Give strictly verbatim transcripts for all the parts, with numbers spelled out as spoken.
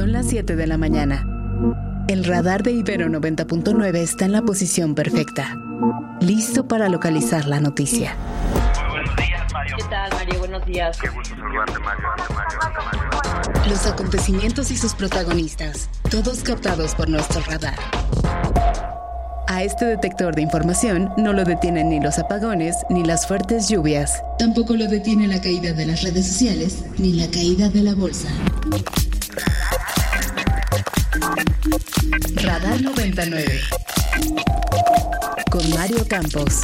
Son las siete de la mañana. El radar de Ibero noventa punto nueve está en la posición perfecta, listo para localizar la noticia. Buenos días, Mario. ¿Qué tal, Mario? Buenos días. Qué gusto saludarte, Mario. Mario, Mario. Los acontecimientos y sus protagonistas, todos captados por nuestro radar. A este detector de información no lo detienen ni los apagones ni las fuertes lluvias. Tampoco lo detiene la caída de las redes sociales ni la caída de la bolsa. Radar noventa y nueve con Mario Campos.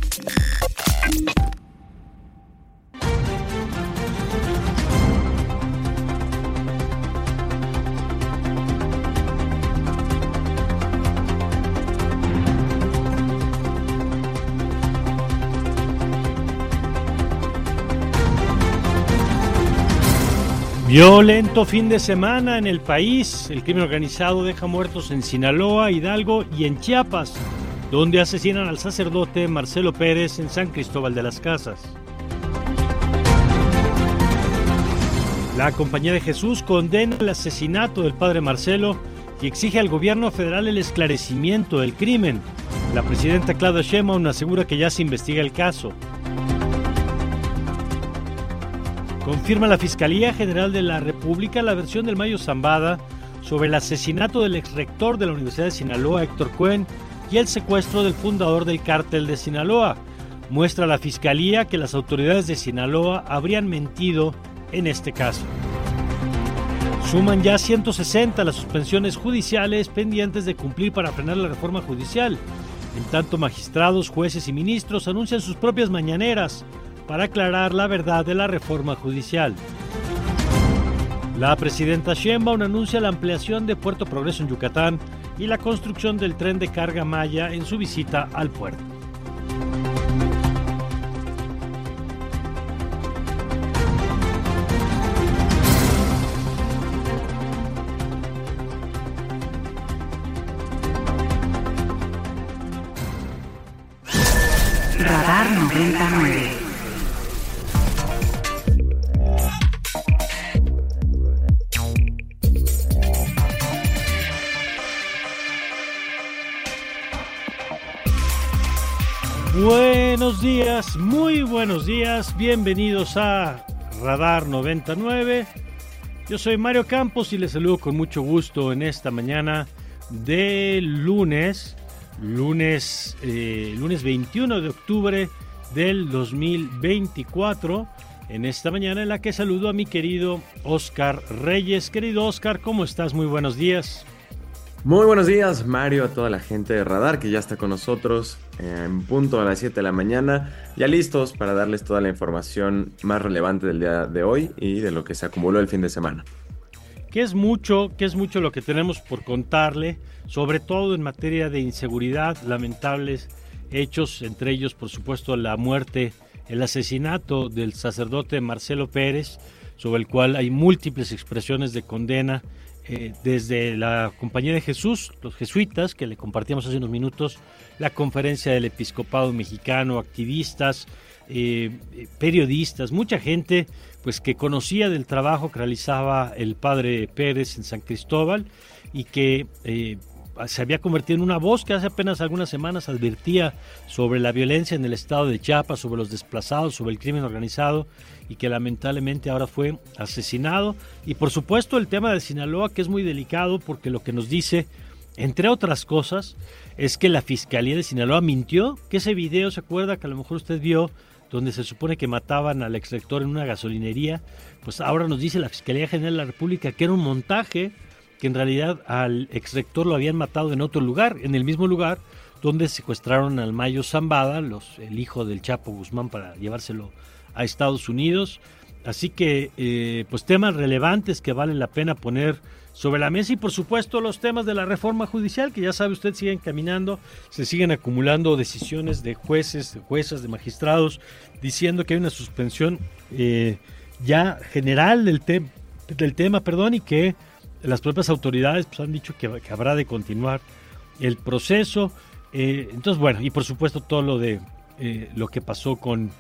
Violento fin de semana en el país. El crimen organizado deja muertos en Sinaloa, Hidalgo y en Chiapas, donde asesinan al sacerdote Marcelo Pérez en San Cristóbal de las Casas. La Compañía de Jesús condena el asesinato del padre Marcelo y exige al gobierno federal el esclarecimiento del crimen. La presidenta Claudia Sheinbaum asegura que ya se investiga el caso. Confirma la Fiscalía General de la República la versión del Mayo Zambada sobre el asesinato del exrector de la Universidad de Sinaloa, Héctor Cuen, y el secuestro del fundador del cártel de Sinaloa. Muestra la Fiscalía que las autoridades de Sinaloa habrían mentido en este caso. Suman ya ciento sesenta las suspensiones judiciales pendientes de cumplir para frenar la reforma judicial. En tanto, magistrados, jueces y ministros anuncian sus propias mañaneras para aclarar la verdad de la reforma judicial. La presidenta Sheinbaum anuncia la ampliación de Puerto Progreso en Yucatán y la construcción del tren de carga Maya en su visita al puerto. Radar noventa y nueve. Buenos días, muy buenos días, bienvenidos a Radar noventa y nueve. Yo soy Mario Campos y les saludo con mucho gusto en esta mañana de lunes, lunes, eh, lunes veintiuno de octubre del dos mil veinticuatro. En esta mañana en la que saludo a mi querido Oscar Reyes. Querido Oscar, ¿cómo estás? Muy buenos días. Muy buenos días, Mario, a toda la gente de Radar que ya está con nosotros en punto a las siete de la mañana, ya listos para darles toda la información más relevante del día de hoy y de lo que se acumuló el fin de semana. Que es mucho, que es mucho lo que tenemos por contarle, sobre todo en materia de inseguridad, lamentables hechos, entre ellos, por supuesto, la muerte, el asesinato del sacerdote Marcelo Pérez, sobre el cual hay múltiples expresiones de condena, eh, desde la Compañía de Jesús, los jesuitas, que le compartíamos hace unos minutos, la Conferencia del Episcopado Mexicano, activistas, eh, periodistas, mucha gente pues que conocía del trabajo que realizaba el padre Pérez en San Cristóbal y que eh, se había convertido en una voz que hace apenas algunas semanas advertía sobre la violencia en el estado de Chiapas, sobre los desplazados, sobre el crimen organizado, y que lamentablemente ahora fue asesinado. Y por supuesto el tema de Sinaloa, que es muy delicado porque lo que nos dice, entre otras cosas, es que la Fiscalía de Sinaloa mintió, que ese video, ¿se acuerda? Que a lo mejor usted vio, donde se supone que mataban al exrector en una gasolinería. Pues ahora nos dice la Fiscalía General de la República que era un montaje, que en realidad al exrector lo habían matado en otro lugar, en el mismo lugar donde secuestraron al Mayo Zambada, los, el hijo del Chapo Guzmán, para llevárselo a Estados Unidos. Así que, eh, pues temas relevantes que valen la pena poner sobre la mesa, y por supuesto los temas de la reforma judicial, que ya sabe usted siguen caminando, se siguen acumulando decisiones de jueces, de juezas, de magistrados, diciendo que hay una suspensión eh, ya general del, te- del tema, perdón, y que las propias autoridades pues, han dicho que, que habrá de continuar el proceso. Eh, entonces, bueno, y por supuesto todo lo de eh, lo que pasó con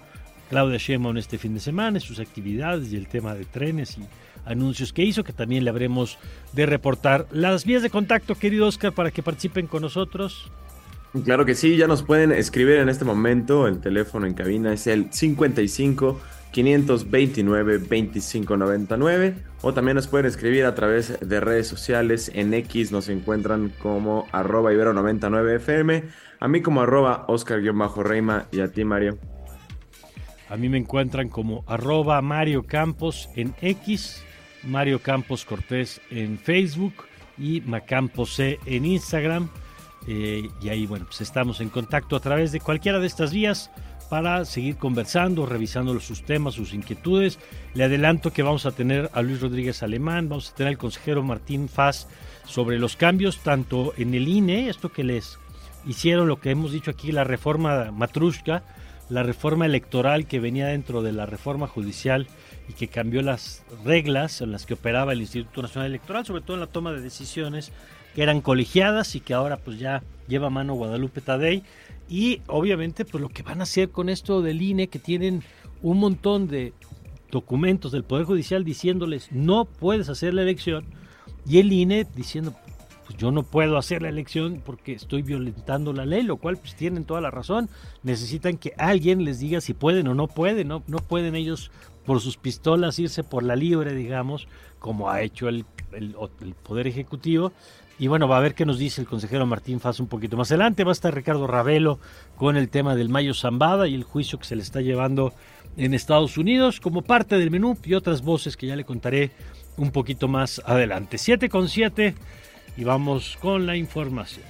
Claudia Sheinbaum este fin de semana, sus actividades y el tema de trenes y anuncios que hizo, que también le habremos de reportar. Las vías de contacto, querido Oscar, para que participen con nosotros. Claro que sí, ya nos pueden escribir en este momento. El teléfono en cabina es el cincuenta y cinco, quinientos veintinueve, veinticinco noventa y nueve, o también nos pueden escribir a través de redes sociales. En X nos encuentran como arroba ibero noventa y nueve F M, a mí como arroba Oscar-Reima, y a ti, Mario. A mí me encuentran como arroba Mario Campos en X, Mario Campos Cortés en Facebook y Macampos C en Instagram. Eh, y ahí, bueno, pues estamos en contacto a través de cualquiera de estas vías para seguir conversando, revisando sus temas, sus inquietudes. Le adelanto que vamos a tener a Luis Rodríguez Alemán, vamos a tener al consejero Martín Faz sobre los cambios tanto en el I N E, esto que les hicieron, lo que hemos dicho aquí, la reforma Matrushka, la reforma electoral que venía dentro de la reforma judicial y que cambió las reglas en las que operaba el Instituto Nacional Electoral, sobre todo en la toma de decisiones que eran colegiadas y que ahora pues ya lleva a mano Guadalupe Tadei. Y obviamente pues lo que van a hacer con esto del I N E, que tienen un montón de documentos del Poder Judicial diciéndoles no puedes hacer la elección, y el I N E diciendo pues yo no puedo hacer la elección porque estoy violentando la ley, lo cual pues tienen toda la razón. Necesitan que alguien les diga si pueden o no pueden, no, no pueden ellos por sus pistolas irse por la libre, digamos, como ha hecho el, el, el Poder Ejecutivo. Y bueno, va a ver qué nos dice el consejero Martín Faz un poquito más adelante. Va a estar Ricardo Ravelo con el tema del Mayo Zambada y el juicio que se le está llevando en Estados Unidos como parte del menú, y otras voces que ya le contaré un poquito más adelante. siete con siete y vamos con la información.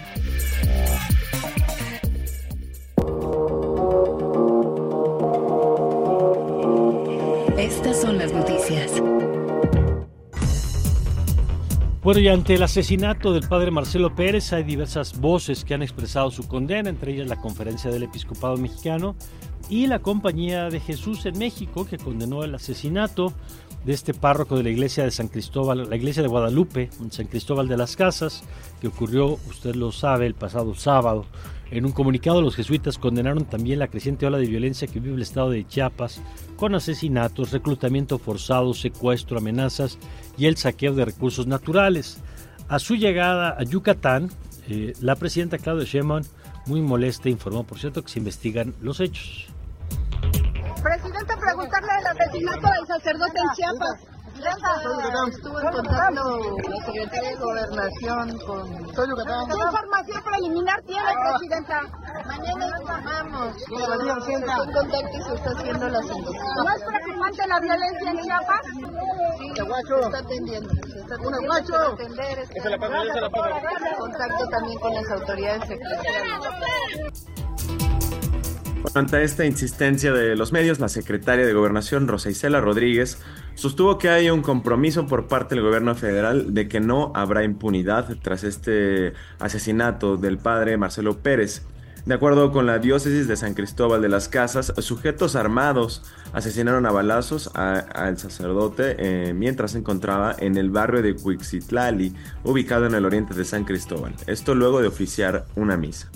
Estas son las noticias. Bueno, y ante el asesinato del padre Marcelo Pérez hay diversas voces que han expresado su condena, entre ellas la Conferencia del Episcopado Mexicano y la Compañía de Jesús en México, que condenó el asesinato de este párroco de la iglesia de San Cristóbal, la iglesia de Guadalupe, en San Cristóbal de las Casas, que ocurrió, usted lo sabe, el pasado sábado. En un comunicado, los jesuitas condenaron también la creciente ola de violencia que vive el estado de Chiapas, con asesinatos, reclutamiento forzado, secuestro, amenazas y el saqueo de recursos naturales. A su llegada a Yucatán, eh, la presidenta Claudia Sheinbaum, muy molesta, informó, por cierto, que se investigan los hechos. Presidenta, preguntarle del asesinato del sacerdote en Chiapas. Estuvo en contacto la secretaria de Gobernación con... ¿Qué información preliminar tiene, Presidenta? Mañana informamos. ¿Qué contacto se está haciendo la investigación? ¿No es preocupante la violencia en Chiapas? Sí, se está atendiendo. Se está atendiendo, se va a atender. Está contacto también con las autoridades secretariales. Ante esta insistencia de los medios, la secretaria de Gobernación, Rosa Isela Rodríguez, sostuvo que hay un compromiso por parte del gobierno federal de que no habrá impunidad tras este asesinato del padre Marcelo Pérez. De acuerdo con la diócesis de San Cristóbal de las Casas, sujetos armados asesinaron a balazos al sacerdote eh, mientras se encontraba en el barrio de Cuixitlali, ubicado en el oriente de San Cristóbal. Esto luego de oficiar una misa.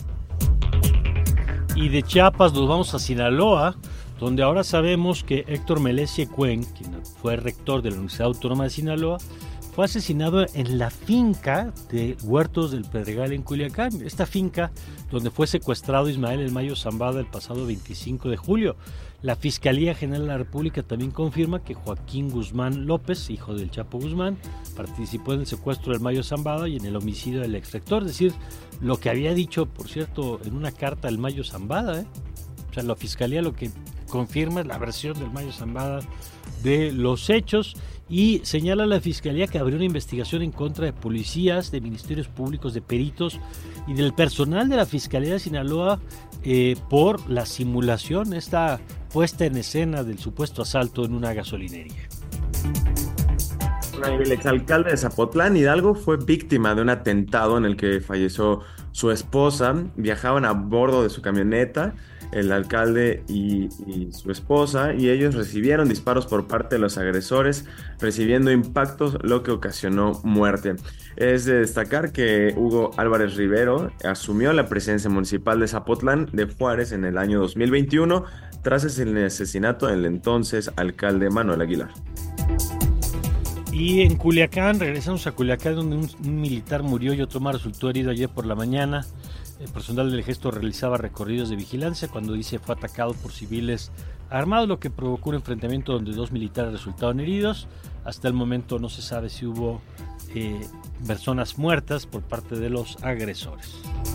Y de Chiapas nos vamos a Sinaloa, donde ahora sabemos que Héctor Melezie Cuen, quien fue rector de la Universidad Autónoma de Sinaloa, fue asesinado en la finca de Huertos del Pedregal en Culiacán. Esta finca donde fue secuestrado Ismael El Mayo Zambada el pasado veinticinco de julio. La Fiscalía General de la República también confirma que Joaquín Guzmán López, hijo del Chapo Guzmán, participó en el secuestro del Mayo Zambada y en el homicidio del exrector. Es decir, lo que había dicho, por cierto, en una carta el Mayo Zambada, ¿eh? O sea, la Fiscalía lo que confirma es la versión del Mayo Zambada de los hechos, y señala a la Fiscalía que abrió una investigación en contra de policías, de ministerios públicos, de peritos y del personal de la Fiscalía de Sinaloa eh, por la simulación, esta puesta en escena del supuesto asalto en una gasolinería. El exalcalde de Zapotlán, Hidalgo, fue víctima de un atentado en el que falleció su esposa. Viajaban a bordo de su camioneta, el alcalde y, y su esposa, y ellos recibieron disparos por parte de los agresores, recibiendo impactos, lo que ocasionó muerte. Es de destacar que Hugo Álvarez Rivero asumió la presidencia municipal de Zapotlán de Juárez en el año dos mil veintiuno, tras el asesinato del entonces alcalde Manuel Aguilar. Y en Culiacán, regresamos a Culiacán, donde un, un militar murió y otro más resultó herido ayer por la mañana. El personal del ejército realizaba recorridos de vigilancia cuando dice fue atacado por civiles armados, lo que provocó un enfrentamiento donde dos militares resultaron heridos. Hasta el momento no se sabe si hubo eh, personas muertas por parte de los agresores.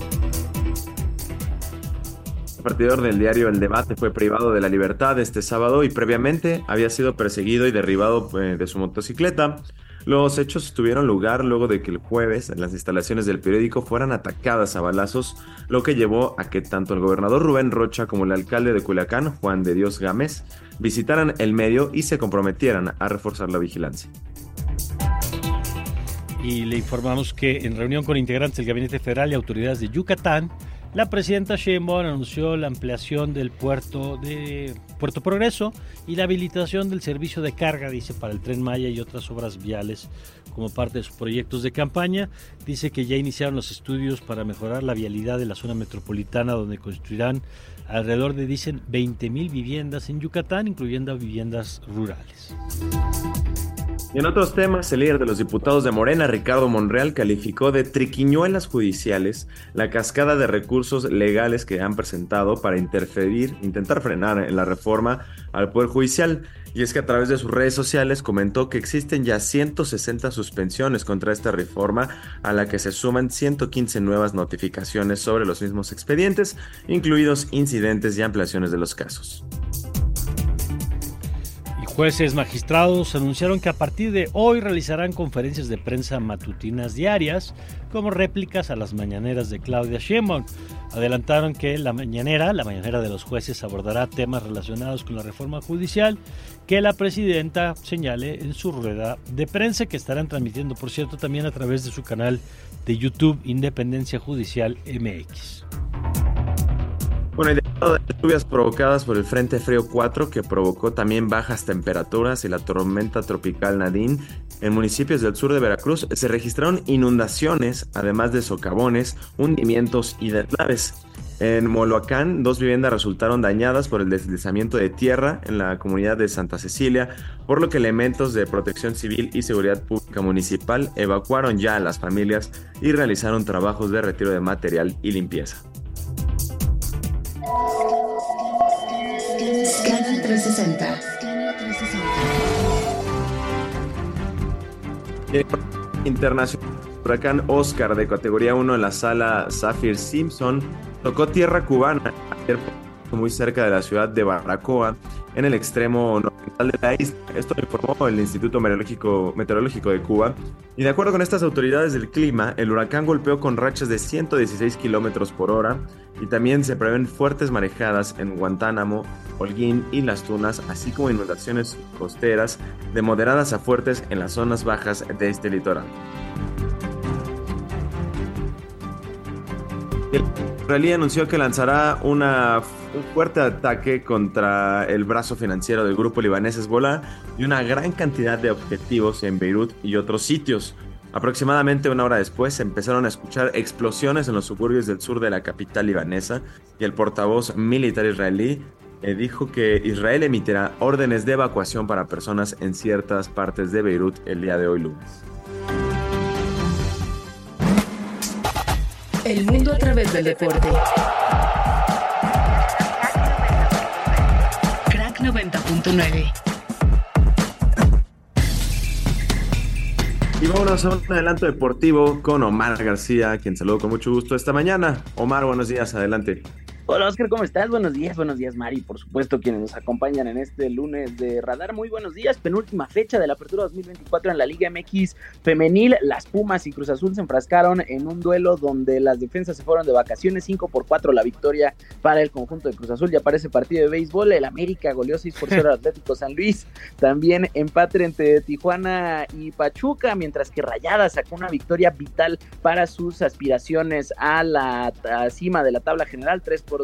El partidor del diario El Debate fue privado de la libertad este sábado y previamente había sido perseguido y derribado eh, de su motocicleta. Los hechos tuvieron lugar luego de que el jueves las instalaciones del periódico fueran atacadas a balazos, lo que llevó a que tanto el gobernador Rubén Rocha como el alcalde de Culiacán, Juan de Dios Gámez, visitaran el medio y se comprometieran a reforzar la vigilancia. Y le informamos que en reunión con integrantes del Gabinete Federal y autoridades de Yucatán, la presidenta Sheinbaum anunció la ampliación del puerto de Puerto Progreso y la habilitación del servicio de carga, dice, para el Tren Maya y otras obras viales como parte de sus proyectos de campaña. Dice que ya iniciaron los estudios para mejorar la vialidad de la zona metropolitana, donde construirán alrededor de, dicen, veinte mil viviendas en Yucatán, incluyendo viviendas rurales. Y en otros temas, el líder de los diputados de Morena, Ricardo Monreal, calificó de triquiñuelas judiciales la cascada de recursos legales que han presentado para interferir, intentar frenar en la reforma al Poder Judicial. Y es que a través de sus redes sociales comentó que existen ya ciento sesenta suspensiones contra esta reforma, a la que se suman ciento quince nuevas notificaciones sobre los mismos expedientes, incluidos incidentes y ampliaciones de los casos. Jueces magistrados anunciaron que a partir de hoy realizarán conferencias de prensa matutinas diarias como réplicas a las mañaneras de Claudia Sheinbaum. Adelantaron que la mañanera, la mañanera de los jueces, abordará temas relacionados con la reforma judicial que la presidenta señale en su rueda de prensa, que estarán transmitiendo, por cierto, también a través de su canal de YouTube Independencia Judicial M X. Bueno, y de las lluvias provocadas por el Frente Frío cuatro, que provocó también bajas temperaturas, y la tormenta tropical Nadine, en municipios del sur de Veracruz se registraron inundaciones, además de socavones, hundimientos y deslaves. En Moloacán, dos viviendas resultaron dañadas por el deslizamiento de tierra en la comunidad de Santa Cecilia, por lo que elementos de Protección Civil y Seguridad Pública Municipal evacuaron ya a las familias y realizaron trabajos de retiro de material y limpieza. Scanner trescientos sesenta. Internacional, huracán Oscar de categoría uno en la sala Saffir Simpson tocó tierra cubana ayer muy cerca de la ciudad de Baracoa, en el extremo nororiental de la isla. Esto lo informó el Instituto Meteorológico, Meteorológico de Cuba. Y de acuerdo con estas autoridades del clima, el huracán golpeó con rachas de ciento dieciséis kilómetros por hora, y también se prevén fuertes marejadas en Guantánamo, Holguín y Las Tunas, así como inundaciones costeras de moderadas a fuertes en las zonas bajas de este litoral. El israelí anunció que lanzará una, un fuerte ataque contra el brazo financiero del grupo libanés Hezbollah y una gran cantidad de objetivos en Beirut y otros sitios. Aproximadamente una hora después se empezaron a escuchar explosiones en los suburbios del sur de la capital libanesa, y el portavoz militar israelí eh, dijo que Israel emitirá órdenes de evacuación para personas en ciertas partes de Beirut el día de hoy lunes. El mundo a través del deporte. Crack noventa punto nueve. Y vámonos a un adelanto deportivo con Omar García, quien saludo con mucho gusto esta mañana. Omar, buenos días, adelante. Hola Oscar, ¿cómo estás? Buenos días, buenos días Mari, por supuesto quienes nos acompañan en este lunes de Radar, muy buenos días, penúltima fecha de la Apertura dos mil veinticuatro en la Liga M X femenil. Las Pumas y Cruz Azul se enfrascaron en un duelo donde las defensas se fueron de vacaciones, cinco por cuatro la victoria para el conjunto de Cruz Azul. Ya para ese partido de béisbol, el América goleó seis por cero al Atlético San Luis, también empate entre Tijuana y Pachuca, mientras que Rayadas sacó una victoria vital para sus aspiraciones a la a cima de la tabla general, tres por dos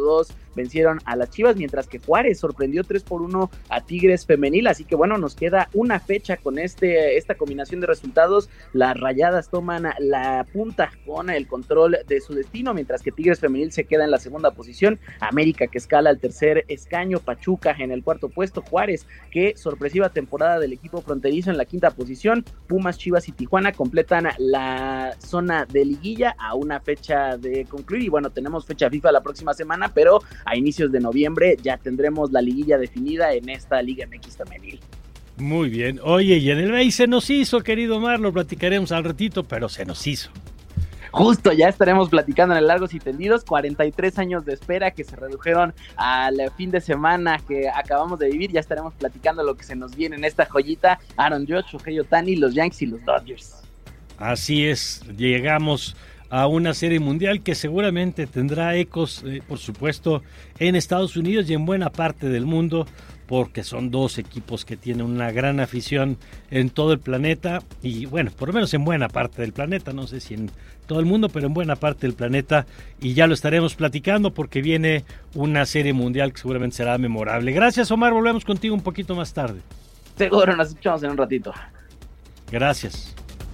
vencieron a las Chivas, mientras que Juárez sorprendió tres por uno a Tigres femenil, así que bueno, nos queda una fecha con este esta combinación de resultados. Las Rayadas toman la punta con el control de su destino, mientras que Tigres femenil se queda en la segunda posición, América que escala al tercer escaño, Pachuca en el cuarto puesto, Juárez, que sorpresiva temporada del equipo fronterizo en la quinta posición, Pumas, Chivas y Tijuana completan la zona de liguilla a una fecha de concluir, y bueno, tenemos fecha FIFA la próxima semana, pero a inicios de noviembre ya tendremos la liguilla definida en esta Liga M X femenil. Muy bien. Oye, y en el B I se nos hizo, querido Omar, lo platicaremos al ratito, pero se nos hizo. Justo, ya estaremos platicando en el Largos y Tendidos, cuarenta y tres años de espera que se redujeron al fin de semana que acabamos de vivir, ya estaremos platicando lo que se nos viene en esta joyita, Aaron Judge, Shohei Ohtani, los Yankees y los Dodgers. Así es, llegamos a una serie mundial que seguramente tendrá ecos, eh, por supuesto, en Estados Unidos y en buena parte del mundo, porque son dos equipos que tienen una gran afición en todo el planeta, y bueno, por lo menos en buena parte del planeta, no sé si en todo el mundo, pero en buena parte del planeta, y ya lo estaremos platicando porque viene una serie mundial que seguramente será memorable. Gracias, Omar, volvemos contigo un poquito más tarde. Seguro, nos escuchamos en un ratito. Gracias.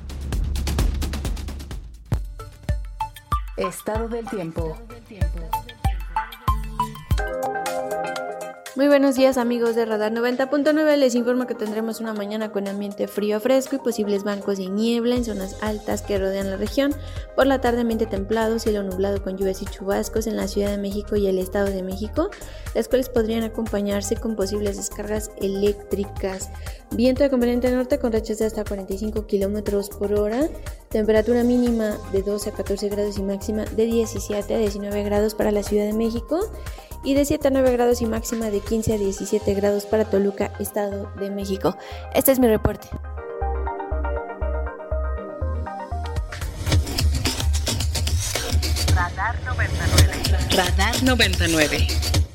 Estado del tiempo. Muy buenos días, amigos de Radar noventa punto nueve, les informo que tendremos una mañana con ambiente frío a fresco y posibles bancos de niebla en zonas altas que rodean la región. Por la tarde ambiente templado, cielo nublado con lluvias y chubascos en la Ciudad de México y el Estado de México, las cuales podrían acompañarse con posibles descargas eléctricas. Viento de componente norte con rachas de hasta cuarenta y cinco kilómetros por hora, temperatura mínima de doce a catorce grados y máxima de diecisiete a diecinueve grados para la Ciudad de México, y de siete a nueve grados y máxima de quince a diecisiete grados para Toluca, Estado de México. Este es mi reporte. Radar noventa y nueve. Radar noventa y nueve.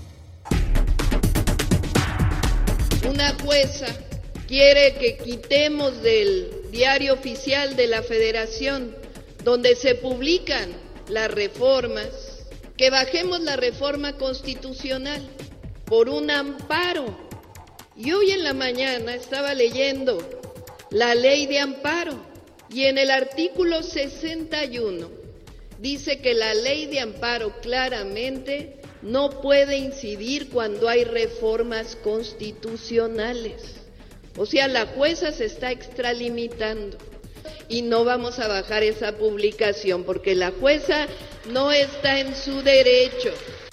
Una jueza quiere que quitemos del diario oficial de la Federación, donde se publican las reformas, que bajemos la reforma constitucional por un amparo. Y hoy en la mañana estaba leyendo la ley de amparo y en el artículo sesenta y uno dice que la ley de amparo claramente no puede incidir cuando hay reformas constitucionales. O sea, la jueza se está extralimitando y no vamos a bajar esa publicación porque la jueza no está en su derecho.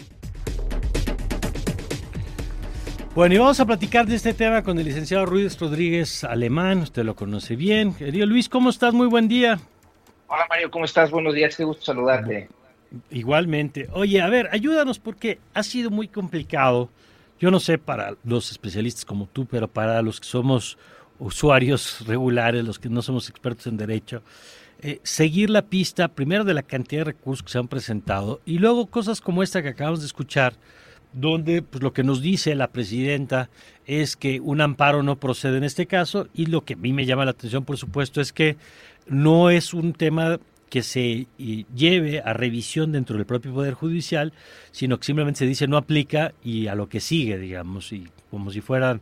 Bueno, y vamos a platicar de este tema con el licenciado Ruiz Rodríguez Alemán, usted lo conoce bien. Querido Luis, ¿cómo estás? Muy buen día. Hola Mario, ¿cómo estás? Buenos días, qué gusto saludarte. Igualmente. Oye, a ver, ayúdanos porque ha sido muy complicado, yo no sé para los especialistas como tú, pero para los que somos usuarios regulares, los que no somos expertos en derecho, eh, seguir la pista primero de la cantidad de recursos que se han presentado y luego cosas como esta que acabamos de escuchar, donde pues lo que nos dice la presidenta es que un amparo no procede en este caso, y lo que a mí me llama la atención, por supuesto, es que no es un tema que se lleve a revisión dentro del propio Poder Judicial, sino que simplemente se dice no aplica y a lo que sigue, digamos, y como si fueran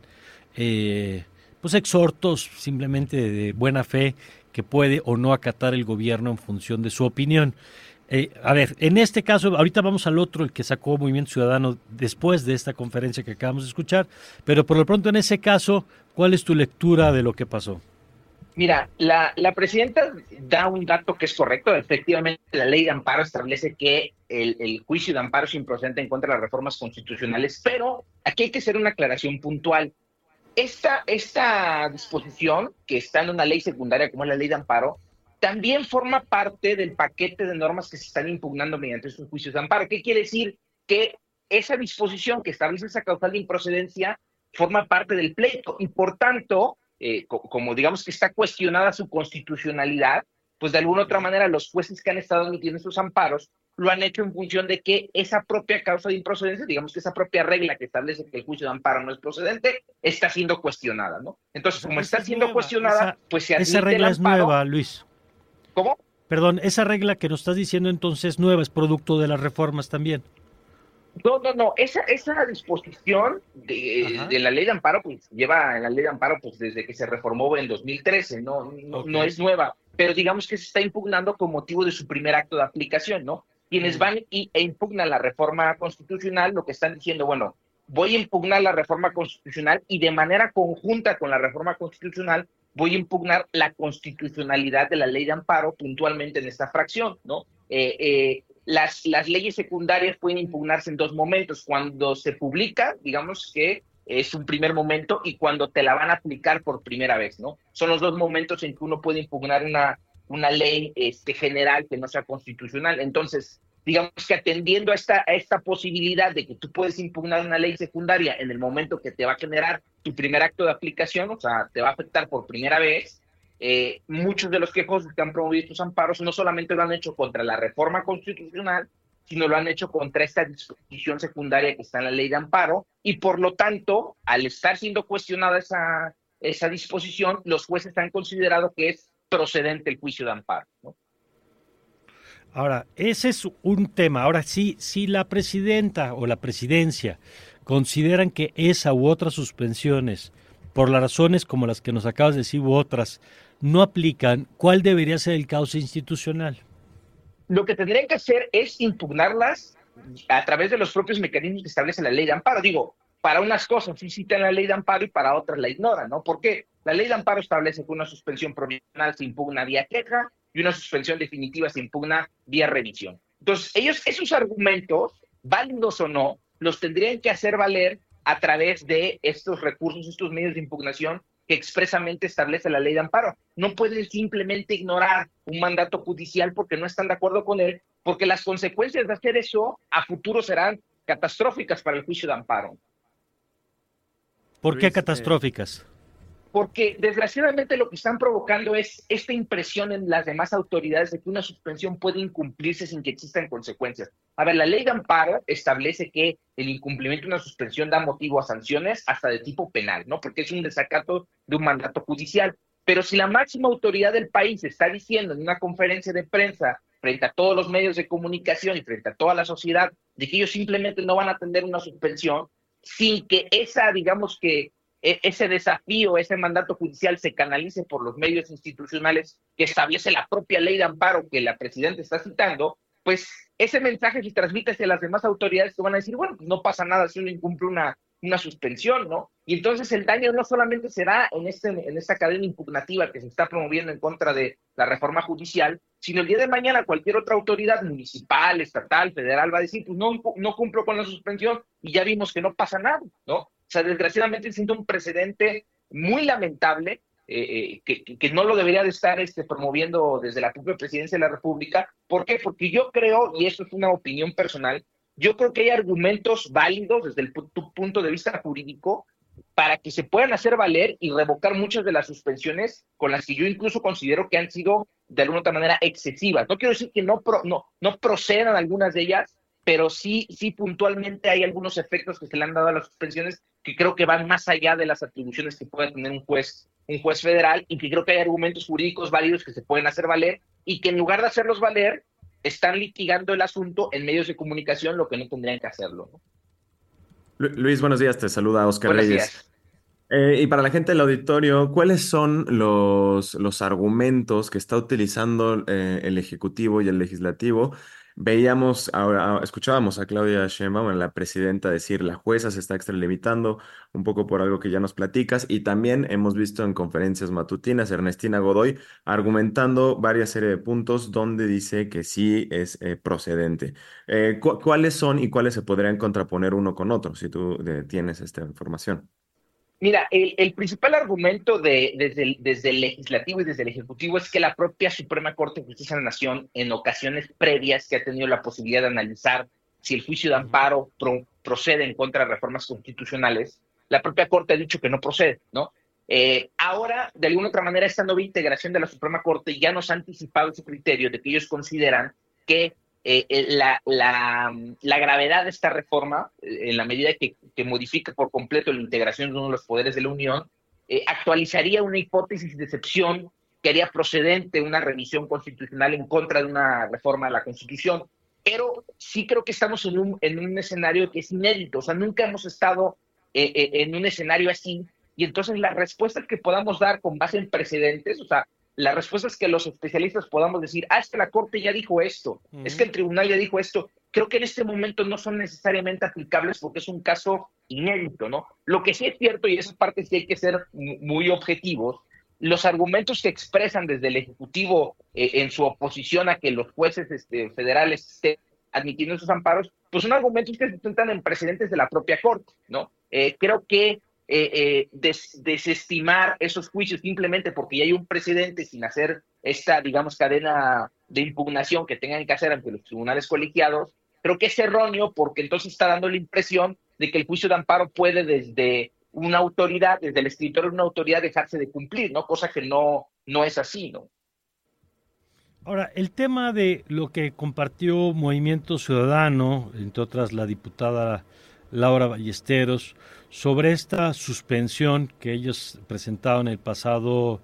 eh, pues exhortos simplemente de buena fe que puede o no acatar el gobierno en función de su opinión. Eh, a ver, en este caso, ahorita vamos al otro, el que sacó Movimiento Ciudadano después de esta conferencia que acabamos de escuchar, pero por lo pronto en ese caso, ¿cuál es tu lectura de lo que pasó? Mira, la, la presidenta da un dato que es correcto. Efectivamente, la ley de amparo establece que el, el juicio de amparo es improcedente en contra de las reformas constitucionales, pero aquí hay que hacer una aclaración puntual. Esta, esta disposición, que está en una ley secundaria como es la ley de amparo, también forma parte del paquete de normas que se están impugnando mediante estos juicios de amparo. ¿Qué quiere decir? Que esa disposición que establece esa causal de improcedencia forma parte del pleito y, por tanto, eh, co- como digamos que está cuestionada su constitucionalidad, pues de alguna u otra manera los jueces que han estado emitiendo esos amparos lo han hecho en función de que esa propia causa de improcedencia, digamos que esa propia regla que establece que el juicio de amparo no es procedente, está siendo cuestionada, ¿no? Entonces, como está siendo nueva, cuestionada, esa, pues se admite esa regla el amparo. Es nueva, Luis. ¿Cómo? Perdón, esa regla que nos estás diciendo entonces nueva, ¿es producto de las reformas también? No, no, no, esa, esa disposición de, de la ley de amparo, pues lleva en la ley de amparo pues desde que se reformó en dos mil trece, no, no, Okay. no es nueva, pero digamos que se está impugnando con motivo de su primer acto de aplicación, ¿no? Quienes van y, e impugnan la reforma constitucional, lo que están diciendo, bueno, voy a impugnar la reforma constitucional y de manera conjunta con la reforma constitucional voy a impugnar la constitucionalidad de la ley de amparo puntualmente en esta fracción, ¿no? Eh, eh, Las, las leyes secundarias pueden impugnarse en dos momentos, cuando se publica, digamos que es un primer momento, y cuando te la van a aplicar por primera vez, ¿no? Son los dos momentos en que uno puede impugnar una, una ley este, general que no sea constitucional. Entonces, digamos que atendiendo a esta, a esta posibilidad de que tú puedes impugnar una ley secundaria en el momento que te va a generar tu primer acto de aplicación, o sea, te va a afectar por primera vez, Eh, muchos de los quejosos que han promovido estos amparos no solamente lo han hecho contra la reforma constitucional, sino lo han hecho contra esta disposición secundaria que está en la ley de amparo, y por lo tanto, al estar siendo cuestionada esa, esa disposición, los jueces han considerado que es procedente el juicio de amparo, ¿no? Ahora, ese es un tema. Ahora, sí, si la presidenta o la presidencia consideran que esa u otras suspensiones, por las razones como las que nos acabas de decir u otras, no aplican, ¿cuál debería ser el cauce institucional? Lo que tendrían que hacer es impugnarlas a través de los propios mecanismos que establece la ley de amparo. Digo, para unas cosas sí citan la ley de amparo y para otras la ignoran, ¿no? ¿Por qué? La ley de amparo establece que una suspensión provisional se impugna vía queja y una suspensión definitiva se impugna vía revisión. Entonces, ellos, esos argumentos, válidos o no, los tendrían que hacer valer a través de estos recursos, estos medios de impugnación que expresamente establece la ley de amparo. No pueden simplemente ignorar un mandato judicial porque no están de acuerdo con él, porque las consecuencias de hacer eso a futuro serán catastróficas para el juicio de amparo. ¿Por qué Luis, catastróficas? Porque desgraciadamente lo que están provocando es esta impresión en las demás autoridades de que una suspensión puede incumplirse sin que existan consecuencias. A ver, la ley de amparo establece que el incumplimiento de una suspensión da motivo a sanciones hasta de tipo penal, ¿no? Porque es un desacato de un mandato judicial. Pero si la máxima autoridad del país está diciendo en una conferencia de prensa frente a todos los medios de comunicación y frente a toda la sociedad de que ellos simplemente no van a atender una suspensión sin que esa, digamos que ese desafío, ese mandato judicial se canalice por los medios institucionales que establece la propia ley de amparo que la presidenta está citando, pues ese mensaje se transmite hacia las demás autoridades que van a decir, bueno, pues no pasa nada si uno incumple una, una suspensión, ¿no? Y entonces el daño no solamente será en, este, en esta cadena impugnativa que se está promoviendo en contra de la reforma judicial, sino el día de mañana cualquier otra autoridad municipal, estatal, federal va a decir, pues no, no cumplo con la suspensión y ya vimos que no pasa nada, ¿no? O sea, desgraciadamente siendo un precedente muy lamentable, eh, que, que no lo debería de estar este, promoviendo desde la propia presidencia de la República. ¿Por qué? Porque yo creo, y esto es una opinión personal, yo creo que hay argumentos válidos desde el pu- punto de vista jurídico para que se puedan hacer valer y revocar muchas de las suspensiones con las que yo incluso considero que han sido de alguna otra manera excesivas. No quiero decir que no, pro, no, no procedan algunas de ellas, pero sí, sí puntualmente hay algunos efectos que se le han dado a las suspensiones que creo que van más allá de las atribuciones que pueda tener un juez, un juez federal, y que creo que hay argumentos jurídicos válidos que se pueden hacer valer y que en lugar de hacerlos valer, están litigando el asunto en medios de comunicación, lo que no tendrían que hacerlo, ¿no? Lu- Luis, buenos días, te saluda Oscar Buenos Reyes. días. Eh, y para la gente del auditorio, ¿cuáles son los, los argumentos que está utilizando eh, el Ejecutivo y el Legislativo? Veíamos, ahora, escuchábamos a Claudia Sheinbaum, la presidenta, decir la jueza se está extralimitando, un poco por algo que ya nos platicas, y también hemos visto en conferencias matutinas Ernestina Godoy argumentando varias serie de puntos donde dice que sí es eh, procedente. Eh, cu- ¿cuáles son y cuáles se podrían contraponer uno con otro, si tú eh, tienes esta información? Mira, el, el principal argumento de, desde, el, desde el legislativo y desde el ejecutivo es que la propia Suprema Corte de Justicia de la Nación, en ocasiones previas que ha tenido la posibilidad de analizar si el juicio de amparo pro, procede en contra de reformas constitucionales, la propia Corte ha dicho que no procede, ¿no? Eh, ahora, de alguna otra manera, esta nueva integración de la Suprema Corte ya nos ha anticipado su criterio de que ellos consideran que Eh, la, la, la gravedad de esta reforma, eh, en la medida que, que modifica por completo la integración de uno de los poderes de la Unión, eh, actualizaría una hipótesis de excepción que haría procedente una revisión constitucional en contra de una reforma de la Constitución. pero sí creo que estamos en un, en un escenario que es inédito, o sea, nunca hemos estado eh, eh, en un escenario así, y entonces las respuestas que podamos dar con base en precedentes, o sea, las respuestas que los especialistas podamos decir, ah, es que la Corte ya dijo esto, uh-huh. es que el tribunal ya dijo esto, creo que en este momento no son necesariamente aplicables porque es un caso inédito, ¿no? Lo que sí es cierto, y esa parte sí hay que ser muy objetivos, los argumentos que expresan desde el Ejecutivo eh, en su oposición a que los jueces este, federales estén admitiendo esos amparos, pues son argumentos que se sustentan en precedentes de la propia Corte, ¿no? Eh, creo que eh, eh, des, desestimar esos juicios simplemente porque ya hay un precedente sin hacer esta, digamos, cadena de impugnación que tengan que hacer ante los tribunales colegiados, creo que es erróneo porque entonces está dando la impresión de que el juicio de amparo puede desde una autoridad, desde el escritorio de una autoridad dejarse de cumplir, ¿no? Cosa que no, no es así, ¿no? Ahora, el tema de lo que compartió Movimiento Ciudadano, entre otras la diputada Laura Ballesteros, sobre esta suspensión que ellos presentaron el pasado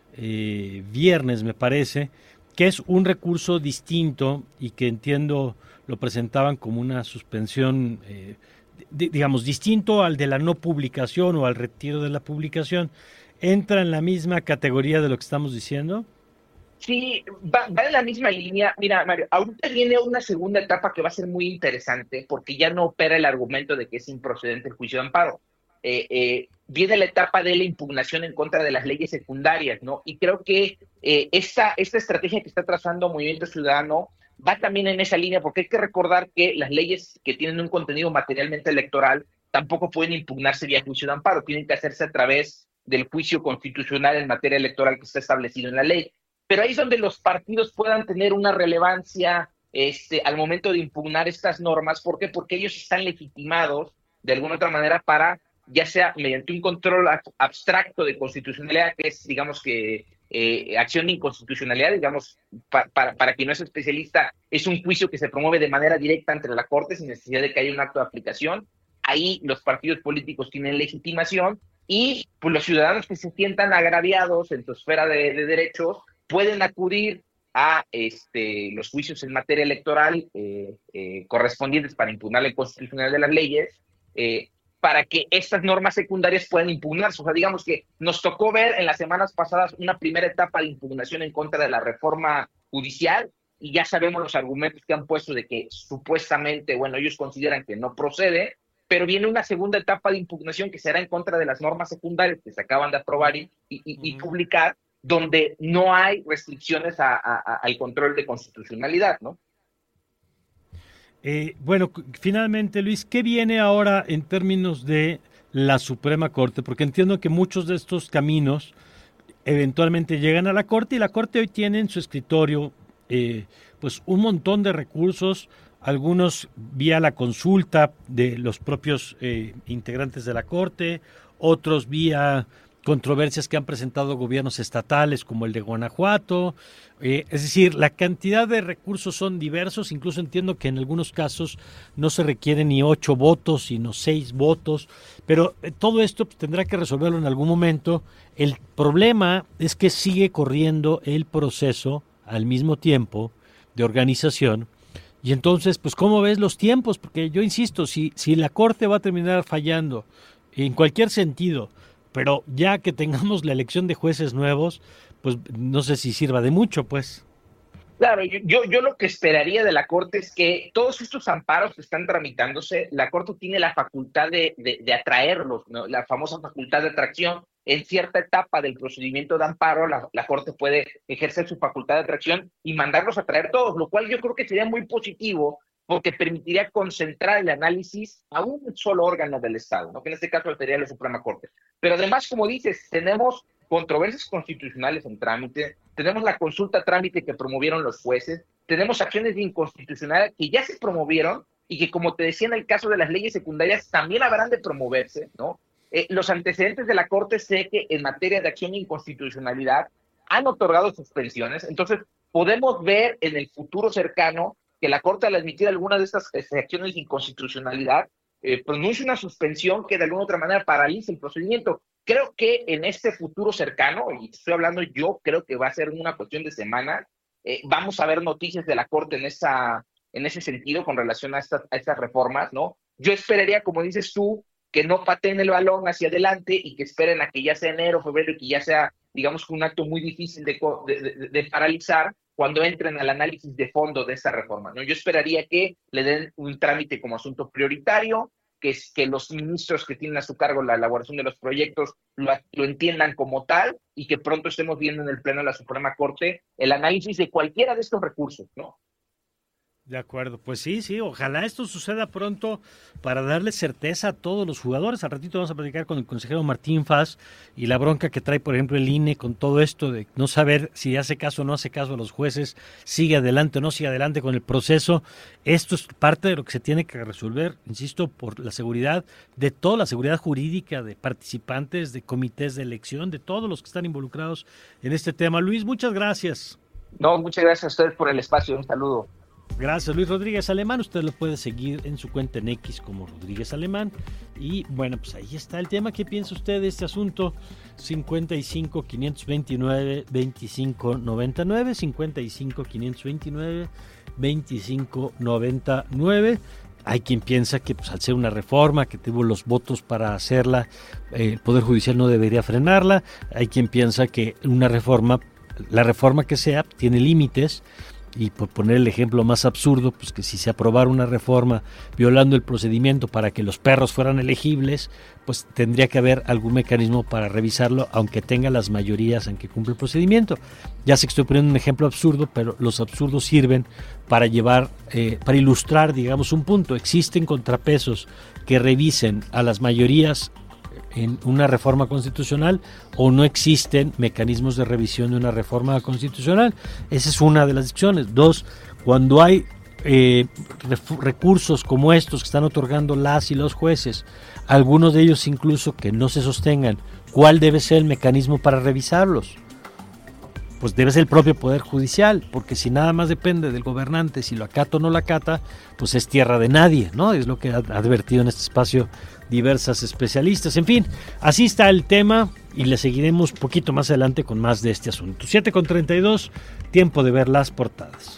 eh, viernes, me parece, que es un recurso distinto y que entiendo lo presentaban como una suspensión, eh, d- digamos, distinto al de la no publicación o al retiro de la publicación. ¿Entra en la misma categoría de lo que estamos diciendo? Sí, va, va en la misma línea. Mira, Mario, ahorita viene una segunda etapa que va a ser muy interesante porque ya no opera el argumento de que es improcedente el juicio de amparo. Eh, eh, viene la etapa de la impugnación en contra de las leyes secundarias, ¿no? Y creo que eh, esta, esta estrategia que está trazando Movimiento Ciudadano va también en esa línea porque hay que recordar que las leyes que tienen un contenido materialmente electoral tampoco pueden impugnarse vía juicio de amparo, tienen que hacerse a través del juicio constitucional en materia electoral que está establecido en la ley. Pero ahí es donde los partidos puedan tener una relevancia este, al momento de impugnar estas normas. ¿Por qué? Porque ellos están legitimados de alguna otra manera para, ya sea mediante un control abstracto de constitucionalidad, que es, digamos que, eh, acción de inconstitucionalidad, digamos, pa, para, para quien no es especialista, es un juicio que se promueve de manera directa ante la Corte sin necesidad de que haya un acto de aplicación. Ahí los partidos políticos tienen legitimación y pues, los ciudadanos que se sientan agraviados en su esfera de, de derechos pueden acudir a este, los juicios en materia electoral eh, eh, correspondientes para impugnar la inconstitucionalidad de las leyes, eh, para que estas normas secundarias puedan impugnarse. O sea, digamos que nos tocó ver en las semanas pasadas una primera etapa de impugnación en contra de la reforma judicial, y ya sabemos los argumentos que han puesto de que supuestamente, bueno, ellos consideran que no procede, pero viene una segunda etapa de impugnación que será en contra de las normas secundarias que se acaban de aprobar y, y, y, y publicar, donde no hay restricciones a, a, a, al control de constitucionalidad, ¿no? Eh, bueno, finalmente, Luis, ¿qué viene ahora en términos de la Suprema Corte? Porque entiendo que muchos de estos caminos eventualmente llegan a la Corte y la Corte hoy tiene en su escritorio eh, pues un montón de recursos, algunos vía la consulta de los propios eh, integrantes de la Corte, otros vía controversias que han presentado gobiernos estatales como el de Guanajuato, eh, es decir, la cantidad de recursos son diversos, incluso entiendo que en algunos casos no se requieren ni ocho votos, sino seis votos, pero eh, todo esto pues, tendrá que resolverlo en algún momento. El problema es que sigue corriendo el proceso al mismo tiempo de organización, y entonces, pues, ¿cómo ves los tiempos? Porque yo insisto, si, si la Corte va a terminar fallando en cualquier sentido, pero ya que tengamos la elección de jueces nuevos, pues no sé si sirva de mucho, pues. Claro, yo, yo lo que esperaría de la Corte es que todos estos amparos que están tramitándose, la Corte tiene la facultad de, de, de atraerlos, ¿no? La famosa facultad de atracción. En cierta etapa del procedimiento de amparo, la, la Corte puede ejercer su facultad de atracción y mandarlos a traer todos, lo cual yo creo que sería muy positivo porque permitiría concentrar el análisis a un solo órgano del Estado, ¿no? Que en este caso sería la Suprema Corte. Pero además, como dices, tenemos controversias constitucionales en trámite, tenemos la consulta a trámite que promovieron los jueces, tenemos acciones de inconstitucionalidad que ya se promovieron y que, como te decía en el caso de las leyes secundarias, también habrán de promoverse, ¿no? Eh, los antecedentes de la Corte sé que en materia de acción de inconstitucionalidad han otorgado suspensiones, entonces podemos ver en el futuro cercano que la Corte, al admitir alguna de estas eh, acciones de inconstitucionalidad, eh, pronuncie una suspensión que de alguna otra manera paralice el procedimiento. Creo que en este futuro cercano, y estoy hablando yo, creo que va a ser una cuestión de semanas, eh, vamos a ver noticias de la Corte en esa, en ese sentido con relación a, esta, a estas reformas, ¿no? Yo esperaría, como dices tú, que no pateen el balón hacia adelante y que esperen a que ya sea enero, febrero, y que ya sea, digamos, un acto muy difícil de, de, de, de paralizar cuando entren al análisis de fondo de esta reforma, ¿no? Yo esperaría que le den un trámite como asunto prioritario, que, es, que los ministros que tienen a su cargo la elaboración de los proyectos lo, lo entiendan como tal y que pronto estemos viendo en el Pleno de la Suprema Corte el análisis de cualquiera de estos recursos, ¿no? De acuerdo, pues sí, sí, ojalá esto suceda pronto para darle certeza a todos los jugadores. Al ratito vamos a platicar con el consejero Martín Faz y la bronca que trae, por ejemplo, el I N E con todo esto de no saber si hace caso o no hace caso a los jueces, sigue adelante o no sigue adelante con el proceso. Esto es parte de lo que se tiene que resolver, insisto, por la seguridad de toda la seguridad jurídica de participantes, de comités de elección, de todos los que están involucrados en este tema. Luis, muchas gracias. No, muchas gracias a ustedes por el espacio. Un saludo. Gracias, Luis Rodríguez Alemán. Usted lo puede seguir en su cuenta en X como Rodríguez Alemán. Y bueno, pues ahí está el tema. ¿Qué piensa usted de este asunto? cincuenta y cinco, quinientos veintinueve, veinticinco noventa y nueve, cincuenta y cinco, quinientos veintinueve, veinticinco noventa y nueve. Hay quien piensa que pues, al ser una reforma, que tuvo los votos para hacerla, eh, el Poder Judicial no debería frenarla. Hay quien piensa que una reforma, la reforma que sea, tiene límites. Y por poner el ejemplo más absurdo, pues que si se aprobara una reforma violando el procedimiento para que los perros fueran elegibles, pues tendría que haber algún mecanismo para revisarlo, aunque tenga las mayorías en que cumple el procedimiento. Ya sé que estoy poniendo un ejemplo absurdo, pero los absurdos sirven para llevar, eh, para ilustrar, digamos, un punto. Existen contrapesos que revisen a las mayorías en una reforma constitucional o no existen mecanismos de revisión de una reforma constitucional. Esa es una de las discusiones. Dos, cuando hay eh, recursos como estos que están otorgando las y los jueces, algunos de ellos incluso que no se sostengan, ¿cuál debe ser el mecanismo para revisarlos? Pues debe ser el propio Poder Judicial, porque si nada más depende del gobernante, si lo acata o no lo acata, pues es tierra de nadie, ¿no? Es lo que ha advertido en este espacio diversas especialistas. En fin, así está el tema y le seguiremos poquito más adelante con más de este asunto. siete con treinta y dos, tiempo de ver las portadas.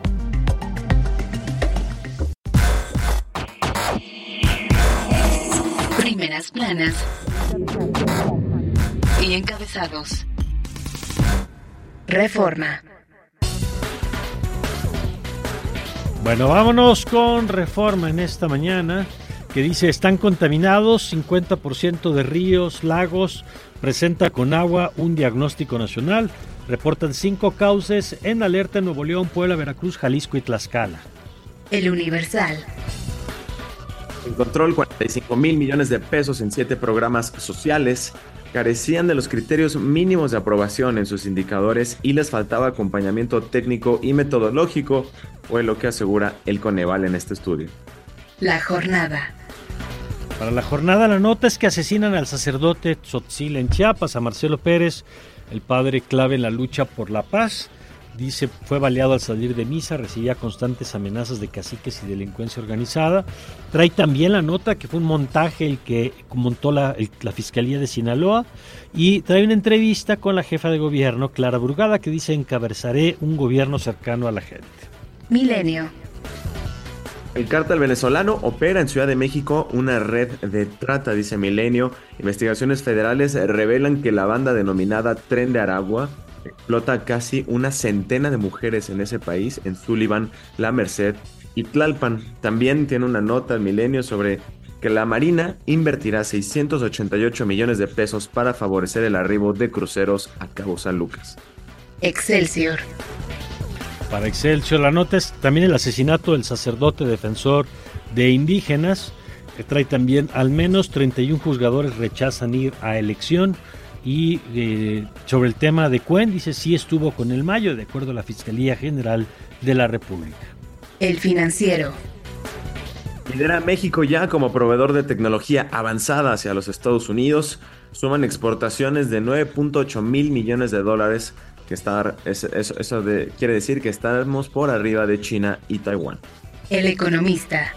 Primeras planas y encabezados. Reforma. Bueno, vámonos con Reforma en esta mañana, que dice: están contaminados, cincuenta por ciento de ríos, lagos, presenta con agua un diagnóstico nacional, reportan cinco cauces en alerta en Nuevo León, Puebla, Veracruz, Jalisco y Tlaxcala. El Universal. En control, cuarenta y cinco mil millones de pesos en siete programas sociales. Carecían de los criterios mínimos de aprobación en sus indicadores y les faltaba acompañamiento técnico y metodológico, fue lo que asegura el Coneval en este estudio. La jornada. Para la jornada, la nota es que asesinan al sacerdote Tzotzil en Chiapas, a Marcelo Pérez, el padre clave en la lucha por la paz. Dice, fue baleado al salir de misa, recibía constantes amenazas de caciques y delincuencia organizada. Trae también la nota que fue un montaje el que montó la, el, la Fiscalía de Sinaloa, y trae una entrevista con la jefa de gobierno, Clara Brugada, que dice: encabezaré un gobierno cercano a la gente. Milenio. El cártel venezolano opera en Ciudad de México una red de trata, dice Milenio. Investigaciones federales revelan que la banda denominada Tren de Aragua explota casi una centena de mujeres en ese país, en Sullivan, La Merced y Tlalpan. También tiene una nota al Milenio sobre que la Marina invertirá seiscientos ochenta y ocho millones de pesos para favorecer el arribo de cruceros a Cabo San Lucas. Excelsior. Para Excelsior, la nota es también el asesinato del sacerdote defensor de indígenas, que trae también al menos treinta y uno juzgadores rechazan ir a elección. Y eh, sobre el tema de Cuen, dice sí estuvo con el Mayo, de acuerdo a la Fiscalía General de la República. El Financiero. Lidera México ya como proveedor de tecnología avanzada hacia los Estados Unidos. Suman exportaciones de nueve punto ocho mil millones de dólares, que está, eso, eso, eso de, quiere decir que estamos por arriba de China y Taiwán. El Economista.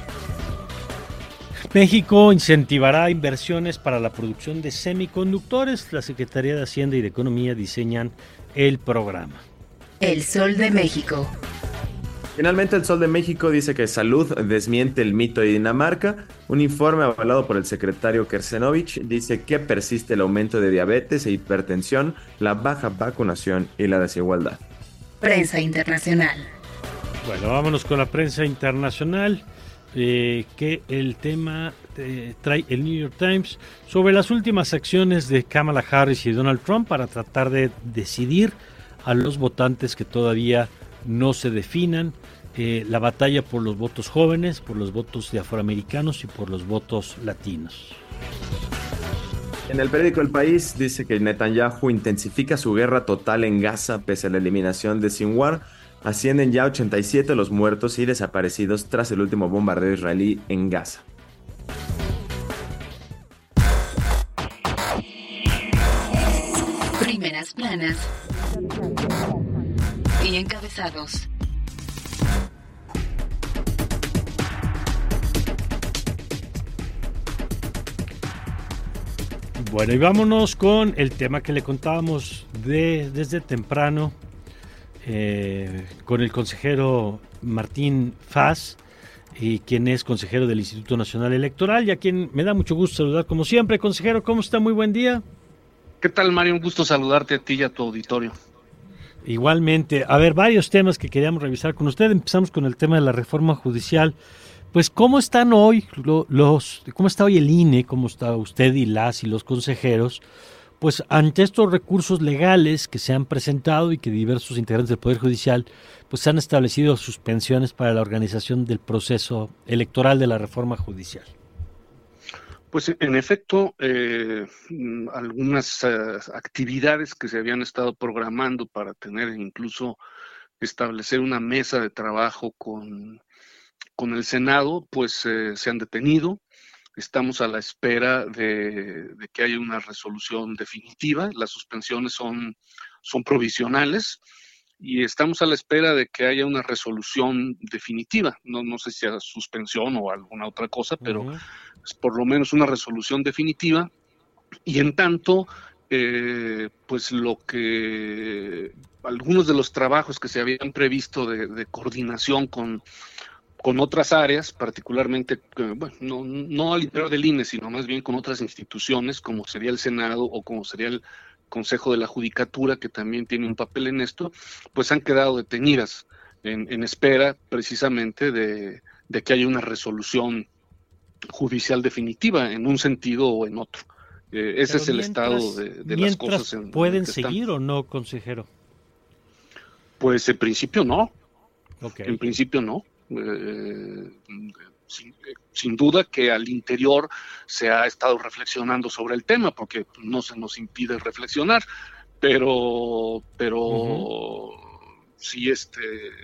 México incentivará inversiones para la producción de semiconductores. La Secretaría de Hacienda y de Economía diseñan el programa. El Sol de México. Finalmente, el Sol de México dice que Salud desmiente el mito de Dinamarca. Un informe avalado por el secretario Kersenovich dice que persiste el aumento de diabetes e hipertensión, la baja vacunación y la desigualdad. Prensa internacional. Bueno, vámonos con la prensa internacional, eh, que el tema eh, trae el New York Times sobre las últimas acciones de Kamala Harris y Donald Trump para tratar de decidir a los votantes que todavía no se definan, eh, la batalla por los votos jóvenes, por los votos de afroamericanos y por los votos latinos. En el periódico El País dice que Netanyahu intensifica su guerra total en Gaza pese a la eliminación de Sinwar. Ascienden ya ochenta y siete los muertos y desaparecidos tras el último bombardeo israelí en Gaza. Primeras planas y encabezados. Bueno, y vámonos con el tema que le contábamos de, desde temprano eh, con el consejero Martín Faz, y quien es consejero del Instituto Nacional Electoral, y a quien me da mucho gusto saludar como siempre. Consejero, ¿cómo está? Muy buen día. ¿Qué tal, Mario? Un gusto saludarte a ti y a tu auditorio. Igualmente. A ver, varios temas que queríamos revisar con usted. Empezamos con el tema de la reforma judicial. Pues, ¿cómo están hoy los, cómo está hoy el I N E, cómo está usted y las y los consejeros, pues ante estos recursos legales que se han presentado y que diversos integrantes del Poder Judicial pues han establecido suspensiones para la organización del proceso electoral de la reforma judicial? Pues en efecto, eh, algunas eh, actividades que se habían estado programando para tener incluso establecer una mesa de trabajo con, con el Senado, pues eh, se han detenido. Estamos a la espera de, de que haya una resolución definitiva. Las suspensiones son, son provisionales y estamos a la espera de que haya una resolución definitiva. No, no sé si sea suspensión o alguna otra cosa, pero uh-huh. es por lo menos una resolución definitiva. Y en tanto, eh, pues lo que algunos de los trabajos que se habían previsto de, de coordinación con con otras áreas, particularmente, bueno, no, no al interior del I N E, sino más bien con otras instituciones, como sería el Senado o como sería el Consejo de la Judicatura, que también tiene un papel en esto, pues han quedado detenidas en, en espera precisamente de, de que haya una resolución judicial definitiva en un sentido o en otro. Eh, ese Pero es el mientras, estado de, de las cosas. En, ¿Pueden en seguir están. o no, consejero? Pues en principio no. Okay. En principio no. Eh, sin, sin duda que al interior se ha estado reflexionando sobre el tema, porque no se nos impide reflexionar, pero pero uh-huh. sí este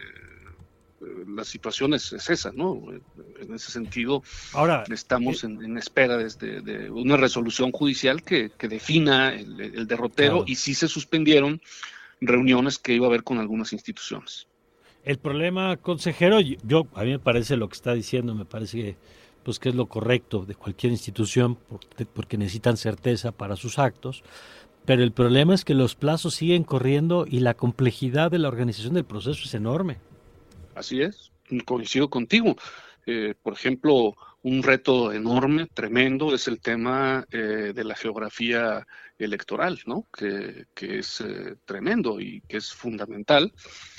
la situación es, es esa, ¿no? En ese sentido, ahora estamos eh, en, en espera de, de una resolución judicial que, que defina el, el derrotero, claro. Y sí se suspendieron reuniones que iba a haber con algunas instituciones. El problema, consejero, yo a mí me parece lo que está diciendo, me parece que, pues, que es lo correcto de cualquier institución porque, porque necesitan certeza para sus actos, pero el problema es que los plazos siguen corriendo y la complejidad de la organización del proceso es enorme. Así es, coincido contigo. Eh, por ejemplo, un reto enorme, tremendo, es el tema eh, de la geografía electoral, ¿no? Que, que es eh, tremendo y que es fundamental,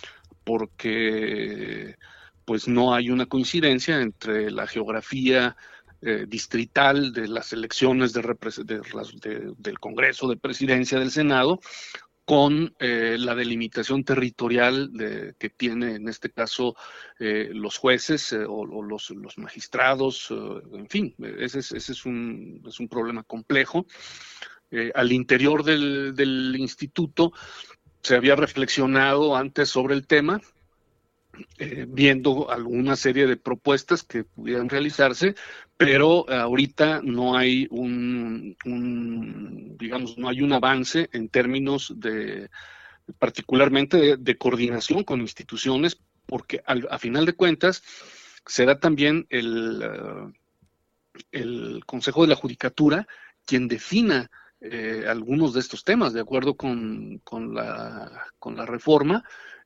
porque pues no hay una coincidencia entre la geografía eh, distrital de las elecciones de repre- de las, de, del Congreso, de Presidencia, del Senado, con eh, la delimitación territorial de, que tiene en este caso eh, los jueces eh, o, o los, los magistrados, eh, en fin, ese es, ese es, un, es un problema complejo. Eh, al interior del, del instituto se había reflexionado antes sobre el tema, eh, viendo alguna serie de propuestas que pudieran realizarse, pero ahorita no hay un, un digamos, no hay un avance en términos de, particularmente de, de coordinación con instituciones, porque al, a final de cuentas será también el, uh, el Consejo de la Judicatura quien defina Eh, algunos de estos temas, de acuerdo con, con, la, con la reforma.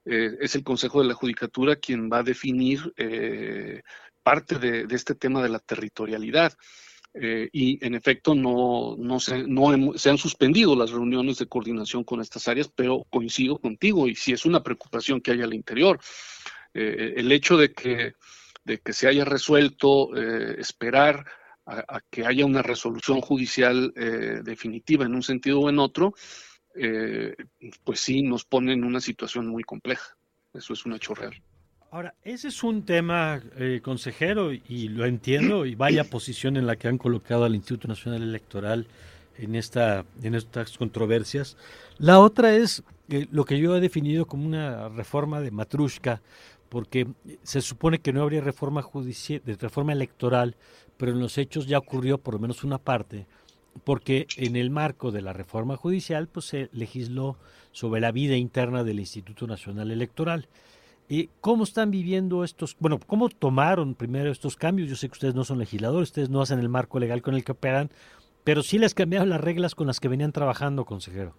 eh, es el Consejo de la Judicatura quien va a definir eh, parte de, de este tema de la territorialidad. Eh, y en efecto no, no, se, no hem, se han suspendido las reuniones de coordinación con estas áreas, pero coincido contigo y sí es una preocupación que hay al interior. Eh, el hecho de que, de que se haya resuelto eh, esperar a, a que haya una resolución judicial eh, definitiva en un sentido o en otro, eh, pues sí nos pone en una situación muy compleja. Eso es un hecho real. Ahora, ese es un tema, eh, consejero, y lo entiendo, y vaya posición en la que han colocado al Instituto Nacional Electoral en, esta, en estas controversias. La otra es eh, lo que yo he definido como una reforma de Matrushka, porque se supone que no habría reforma judicial, de reforma electoral, pero en los hechos ya ocurrió por lo menos una parte, porque en el marco de la reforma judicial pues se legisló sobre la vida interna del Instituto Nacional Electoral. ¿Y cómo están viviendo estos, bueno, cómo tomaron primero estos cambios? Yo sé que ustedes no son legisladores, ustedes no hacen el marco legal con el que operan, pero sí les cambiaron las reglas con las que venían trabajando, consejero.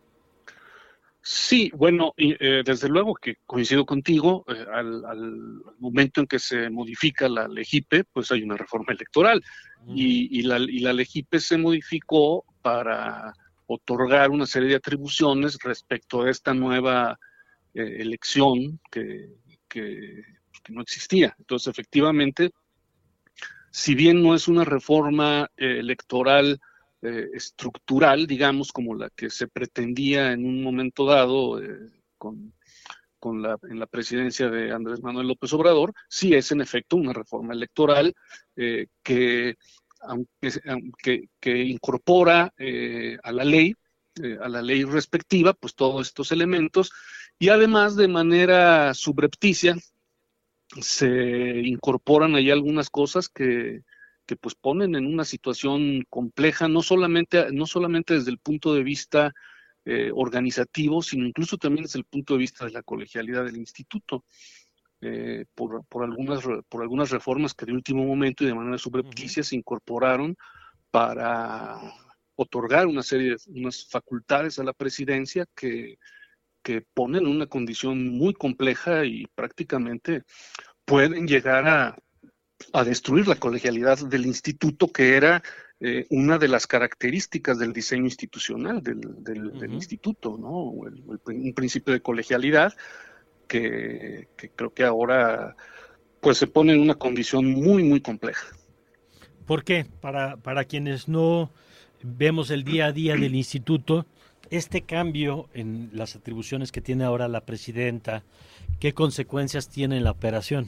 Sí, bueno, eh, desde luego que coincido contigo, eh, al, al momento en que se modifica la LEGIPE, pues hay una reforma electoral, uh-huh. y, y, la, y la LEGIPE se modificó para otorgar una serie de atribuciones respecto a esta nueva Eh, elección que, que, que no existía. Entonces, efectivamente, si bien no es una reforma eh, electoral eh, estructural, digamos, como la que se pretendía en un momento dado eh, con, con la, en la presidencia de Andrés Manuel López Obrador, sí es en efecto una reforma electoral eh, que, aunque, aunque, que incorpora eh, a la ley, eh, a la ley respectiva, pues todos estos elementos. Y además, de manera subrepticia, se incorporan ahí algunas cosas que, que pues ponen en una situación compleja, no solamente, no solamente desde el punto de vista eh, organizativo, sino incluso también desde el punto de vista de la colegialidad del instituto, eh, por, por, algunas, por algunas reformas que de último momento y de manera subrepticia uh-huh. se incorporaron para otorgar una serie de unas facultades a la presidencia que que ponen una condición muy compleja y prácticamente pueden llegar a, a destruir la colegialidad del instituto, que era eh, una de las características del diseño institucional del, del, uh-huh. del instituto, ¿no? El, el, un principio de colegialidad que, que creo que ahora pues se pone en una condición muy, muy compleja. ¿Por qué? Para, para quienes no vemos el día a día del instituto, este cambio en las atribuciones que tiene ahora la presidenta, ¿qué consecuencias tiene en la operación?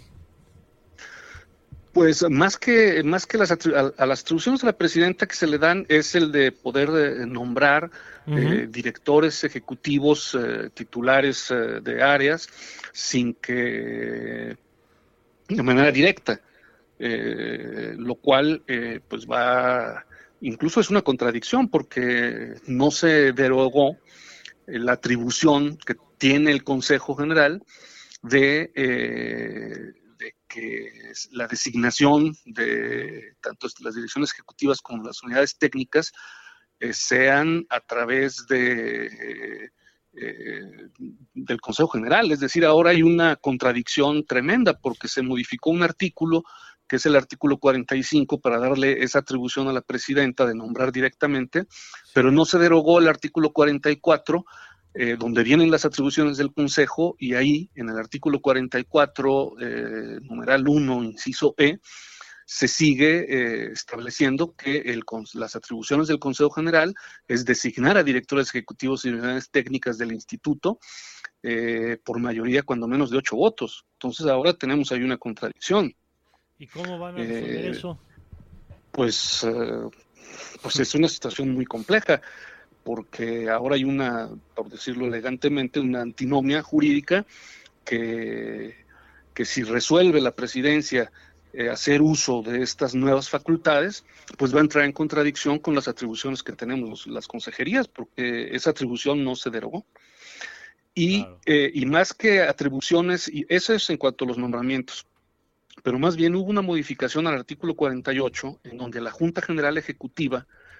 Pues más que más que las atribu- a, a las atribuciones de la presidenta que se le dan es el de poder eh, nombrar uh-huh. eh, directores ejecutivos eh, titulares eh, de áreas sin que de manera directa, eh, lo cual eh, pues va incluso es una contradicción porque no se derogó la atribución que tiene el Consejo General de, eh, de que la designación de tanto las direcciones ejecutivas como las unidades técnicas eh, sean a través de eh, eh, del Consejo General. Es decir, ahora hay una contradicción tremenda porque se modificó un artículo que es el artículo cuarenta y cinco, para darle esa atribución a la presidenta de nombrar directamente, pero no se derogó el artículo cuarenta y cuatro, eh, donde vienen las atribuciones del Consejo, y ahí, en el artículo cuarenta y cuatro, eh, numeral uno, inciso E, se sigue eh, estableciendo que el, las atribuciones del Consejo General es designar a directores ejecutivos y unidades técnicas del instituto eh, por mayoría, cuando menos de ocho votos. Entonces ahora tenemos ahí una contradicción. ¿Y cómo van a resolver eh, eso? Pues, eh, pues es una situación muy compleja, porque ahora hay una, por decirlo elegantemente, una antinomia jurídica que, que si resuelve la presidencia eh, hacer uso de estas nuevas facultades, pues va a entrar en contradicción con las atribuciones que tenemos las consejerías, porque esa atribución no se derogó. Y, claro. eh, y más que atribuciones, y eso es en cuanto a los nombramientos, pero más bien hubo una modificación al artículo cuarenta y ocho, en donde la Junta General Ejecutiva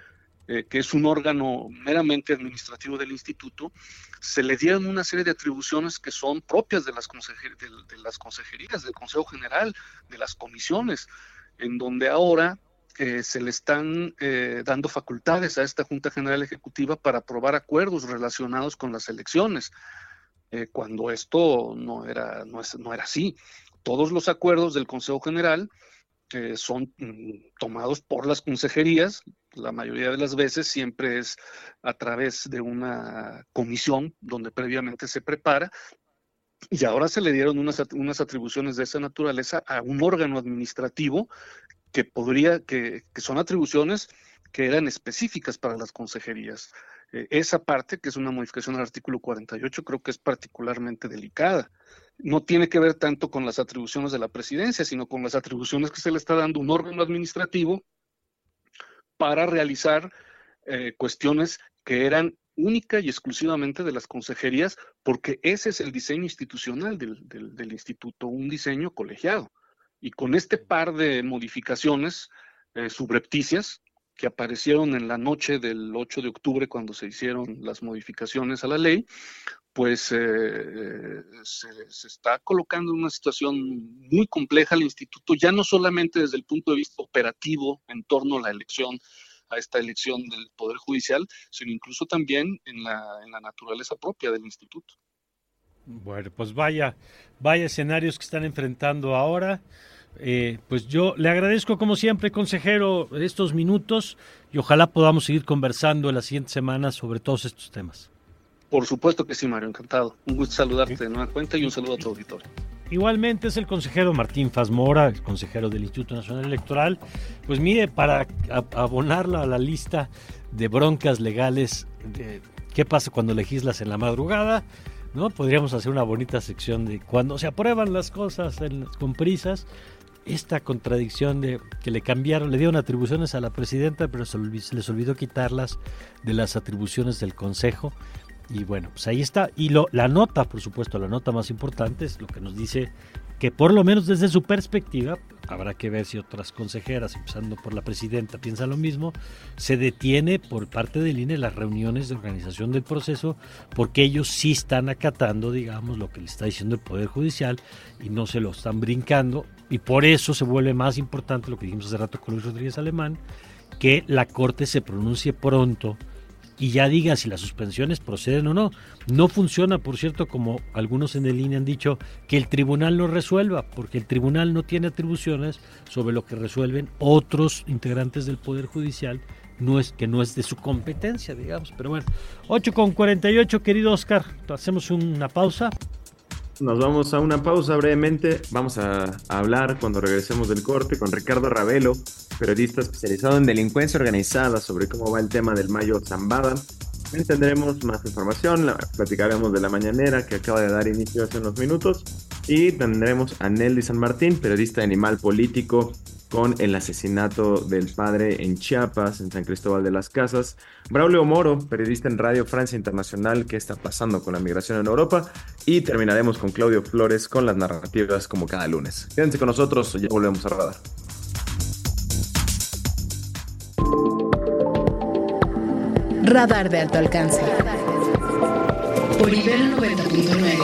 eh, que es un órgano meramente administrativo del instituto, se le dieron una serie de atribuciones que son propias de las, consejer de, de las consejerías, del Consejo General, de las comisiones, en donde ahora eh, se le están eh, dando facultades a esta Junta General Ejecutiva para aprobar acuerdos relacionados con las elecciones, eh, cuando esto no era, no, es, no era así. Todos los acuerdos del Consejo General eh, son mm, tomados por las consejerías. La mayoría de las veces siempre es a través de una comisión donde previamente se prepara, y ahora se le dieron unas, unas atribuciones de esa naturaleza a un órgano administrativo que podría, que, que son atribuciones que eran específicas para las consejerías. Eh, esa parte, que es una modificación al artículo cuarenta y ocho, creo que es particularmente delicada. No tiene que ver tanto con las atribuciones de la presidencia, sino con las atribuciones que se le está dando a un órgano administrativo para realizar eh, cuestiones que eran única y exclusivamente de las consejerías, porque ese es el diseño institucional del, del, del instituto, un diseño colegiado. Y con este par de modificaciones eh, subrepticias que aparecieron en la noche del ocho de octubre cuando se hicieron las modificaciones a la ley, pues eh, se, se está colocando en una situación muy compleja el instituto, ya no solamente desde el punto de vista operativo en torno a la elección, a esta elección del Poder Judicial, sino incluso también en la, en la naturaleza propia del instituto. Bueno, pues vaya, vaya escenarios que están enfrentando ahora. Eh, pues yo le agradezco como siempre, consejero, estos minutos, y ojalá podamos seguir conversando en las siguientes semanas sobre todos estos temas. Por supuesto que sí, Mario, encantado. Un gusto saludarte de nueva cuenta y un saludo a tu auditorio. Igualmente es el consejero Martín Faz Mora, el consejero del Instituto Nacional Electoral. Pues mire, para abonarlo a la lista de broncas legales, de qué pasa cuando legislas en la madrugada, ¿no? Podríamos hacer una bonita sección de cuando se aprueban las cosas en, con prisas. Esta contradicción de que le cambiaron, le dieron atribuciones a la presidenta, pero se, olvidó, se les olvidó quitarlas de las atribuciones del Consejo. Y bueno, pues ahí está. Y lo, la nota, por supuesto, la nota más importante es lo que nos dice que por lo menos desde su perspectiva, habrá que ver si otras consejeras, empezando por la presidenta, piensan lo mismo, se detiene por parte del I N E las reuniones de organización del proceso, porque ellos sí están acatando, digamos, lo que le está diciendo el Poder Judicial y no se lo están brincando, y por eso se vuelve más importante lo que dijimos hace rato con Luis Rodríguez Alemán, que la Corte se pronuncie pronto y ya diga si las suspensiones proceden o no. No funciona, por cierto, como algunos en el I N E han dicho, que el tribunal lo resuelva, porque el tribunal no tiene atribuciones sobre lo que resuelven otros integrantes del Poder Judicial, no es, que no es de su competencia, digamos. Pero bueno, ocho con cuarenta y ocho, querido Oscar, hacemos una pausa. Nos vamos a una pausa brevemente. Vamos a, a hablar cuando regresemos del corte con Ricardo Ravelo, periodista especializado en delincuencia organizada, sobre cómo va el tema del Mayo Zambada. Tendremos más información, la, platicaremos de la mañanera que acaba de dar inicio hace unos minutos, y tendremos a Nelly San Martín, periodista de Animal Político, con el asesinato del padre en Chiapas, en San Cristóbal de las Casas. Braulio Moro, periodista en Radio Francia Internacional, qué está pasando con la migración en Europa. Y terminaremos con Claudio Flores con las narrativas como cada lunes. Quédense con nosotros, ya volvemos a Radar. Radar de alto alcance. Por Ibero noventa punto nueve.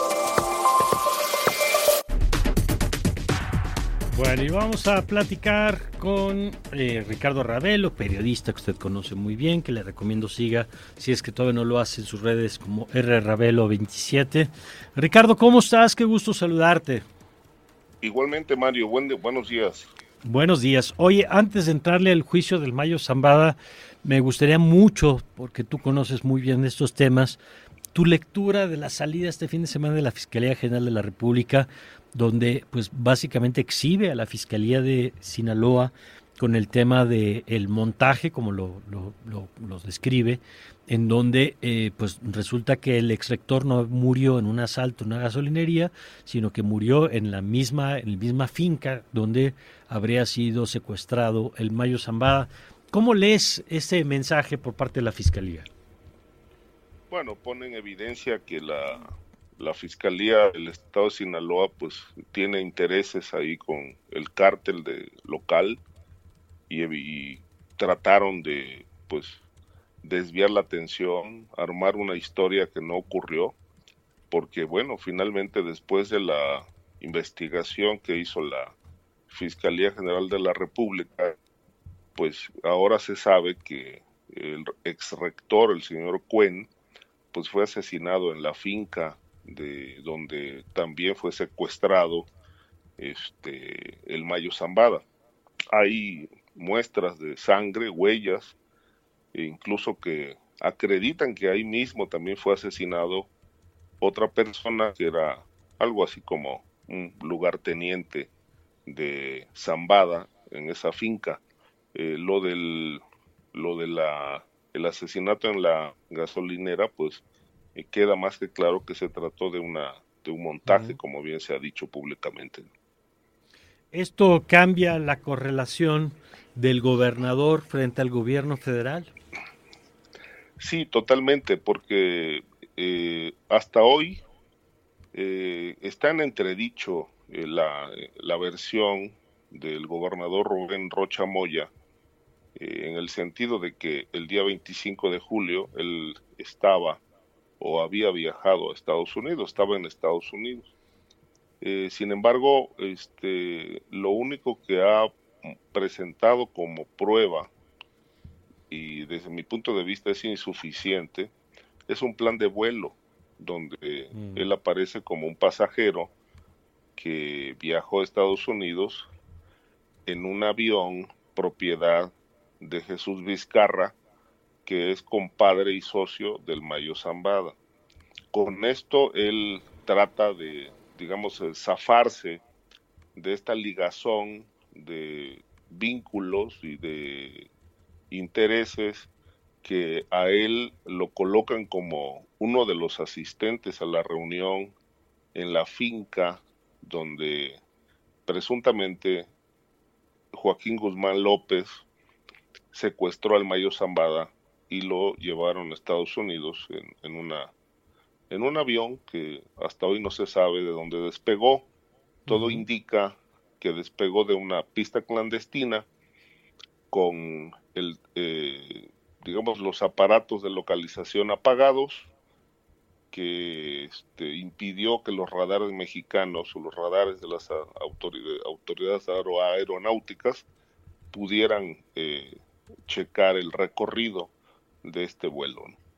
Bueno, y vamos a platicar con eh, Ricardo Ravelo, periodista que usted conoce muy bien, que le recomiendo siga, si es que todavía no lo hace, en sus redes como R Ravelo veintisiete. Ricardo, ¿cómo estás? Qué gusto saludarte. Igualmente, Mario, buen de, buenos días. Buenos días. Oye, antes de entrarle al juicio del Mayo Zambada, me gustaría mucho, porque tú conoces muy bien estos temas, tu lectura de la salida este fin de semana de la Fiscalía General de la República, donde pues básicamente exhibe a la Fiscalía de Sinaloa con el tema del montaje, como lo, lo, lo, lo describe, en donde eh, pues resulta que el exrector no murió en un asalto en una gasolinería, sino que murió en la misma, en la misma finca donde habría sido secuestrado el Mayo Zambada. ¿Cómo lees ese mensaje por parte de la Fiscalía? Bueno, pone en evidencia que la, la Fiscalía del Estado de Sinaloa pues tiene intereses ahí con el cártel de local y, y trataron de pues desviar la atención, armar una historia que no ocurrió, porque bueno, finalmente después de la investigación que hizo la Fiscalía General de la República, pues ahora se sabe que el ex rector, el señor Cuen, pues fue asesinado en la finca de donde también fue secuestrado este el Mayo Zambada. Hay muestras de sangre, huellas, e incluso que acreditan que ahí mismo también fue asesinado otra persona que era algo así como un lugarteniente de Zambada en esa finca. Eh, lo del lo de la el asesinato en la gasolinera, pues eh, queda más que claro que se trató de una de un montaje, uh-huh. como bien se ha dicho públicamente. ¿Esto cambia la correlación del gobernador frente al gobierno federal? Sí, totalmente, porque eh, hasta hoy eh, está en entredicho eh, la, la versión del gobernador Rubén Rocha Moya, eh, en el sentido de que el día veinticinco de julio él estaba o había viajado a Estados Unidos, estaba en Estados Unidos. Eh, sin embargo, este, lo único que ha presentado como prueba, y desde mi punto de vista es insuficiente, es un plan de vuelo, donde mm. él aparece como un pasajero que viajó a Estados Unidos en un avión propiedad de Jesús Vizcarra, que es compadre y socio del Mayo Zambada. Con esto él trata de, digamos, zafarse de esta ligazón de vínculos y de intereses que a él lo colocan como uno de los asistentes a la reunión en la finca donde presuntamente Joaquín Guzmán López secuestró al Mayo Zambada y lo llevaron a Estados Unidos en, en una en un avión que hasta hoy no se sabe de dónde despegó. Todo uh-huh. indica que despegó de una pista clandestina con el eh, digamos los aparatos de localización apagados, que este, impidió que los radares mexicanos o los radares de las autoridades, autoridades aero, aeronáuticas pudieran eh, checar el recorrido de este vuelo.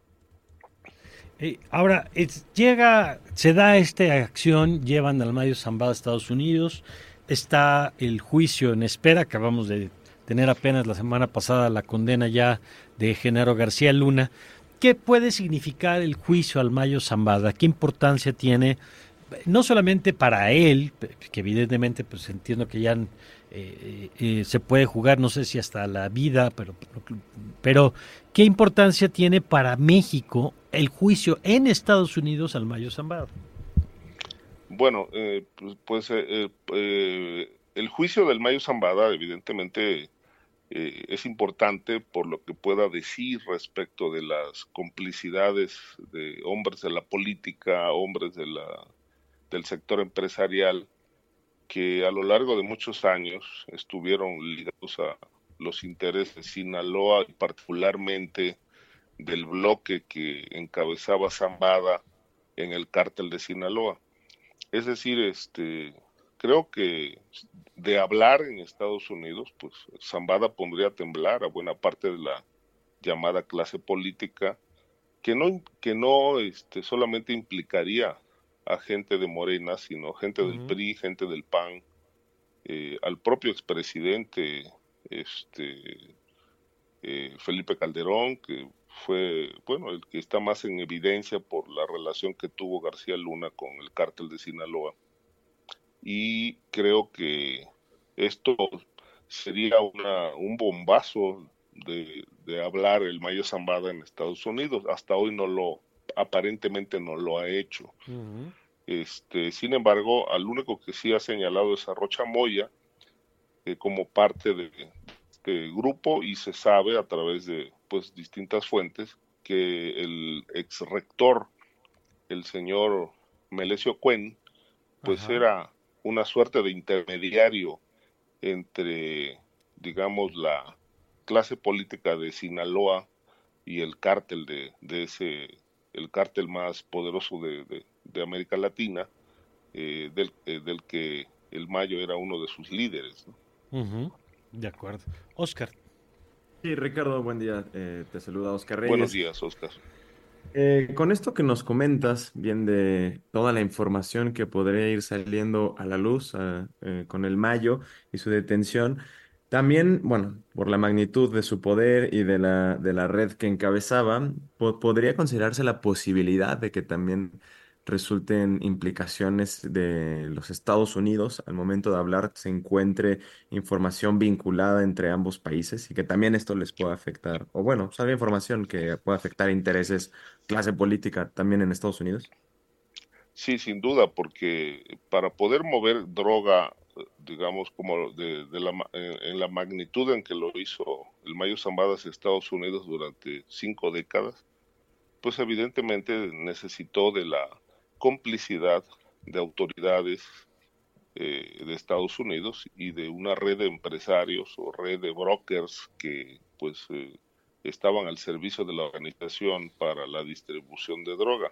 Eh, ahora, es, llega, se da esta acción, llevan al Mayo Zambada a Estados Unidos, está el juicio en espera, acabamos de tener apenas la semana pasada la condena ya de Genaro García Luna. ¿Qué puede significar el juicio al Mayo Zambada? ¿Qué importancia tiene, no solamente para él, que evidentemente pues entiendo que ya eh, eh, se puede jugar, no sé si hasta la vida, pero, pero qué importancia tiene para México el juicio en Estados Unidos al Mayo Zambada? Bueno, eh, pues, pues eh, eh, el juicio del Mayo Zambada evidentemente Eh, es importante por lo que pueda decir respecto de las complicidades de hombres de la política, hombres de la, del sector empresarial, que a lo largo de muchos años estuvieron ligados a los intereses de Sinaloa y particularmente del bloque que encabezaba Zambada en el cártel de Sinaloa. Es decir, este... creo que de hablar en Estados Unidos, pues Zambada pondría a temblar a buena parte de la llamada clase política, que no, que no este, solamente implicaría a gente de Morena, sino gente uh-huh. del P R I, gente del P A N, eh, al propio expresidente este, eh, Felipe Calderón, que fue, bueno, el que está más en evidencia por la relación que tuvo García Luna con el cártel de Sinaloa. Y creo que esto sería una, un bombazo de, de hablar el Mayo Zambada en Estados Unidos. Hasta hoy no lo, aparentemente no lo ha hecho. Uh-huh. Este, sin embargo, al único que sí ha señalado es a Rocha Moya eh, como parte de este grupo, y se sabe a través de pues distintas fuentes que el ex rector, el señor Melesio Cuen, pues uh-huh. era una suerte de intermediario entre, digamos, la, clase política de Sinaloa y el cártel de, de ese, el cártel más poderoso de, de, de América Latina, eh, del, eh, del que el Mayo era uno de sus líderes, ¿no? Uh-huh. De acuerdo. Oscar. Sí, Ricardo, buen día. Eh, te saluda Oscar Reyes. Buenos días, Oscar. Eh, con esto que nos comentas, bien de toda la información que podría ir saliendo a la luz a, eh, con el Mayo y su detención, también, bueno, por la magnitud de su poder y de la, de la red que encabezaba, po- podría considerarse la posibilidad de que también resulten implicaciones de los Estados Unidos al momento de hablar, se encuentre información vinculada entre ambos países y que también esto les pueda afectar, o bueno, salga información que pueda afectar intereses, clase política también en Estados Unidos. Sí, sin duda, porque para poder mover droga, digamos, como de, de la, en la magnitud en que lo hizo el Mayo Zambada hacia Estados Unidos durante cinco décadas, pues evidentemente necesitó de la complicidad de autoridades eh, de Estados Unidos y de una red de empresarios o red de brokers que pues eh, estaban al servicio de la organización para la distribución de droga.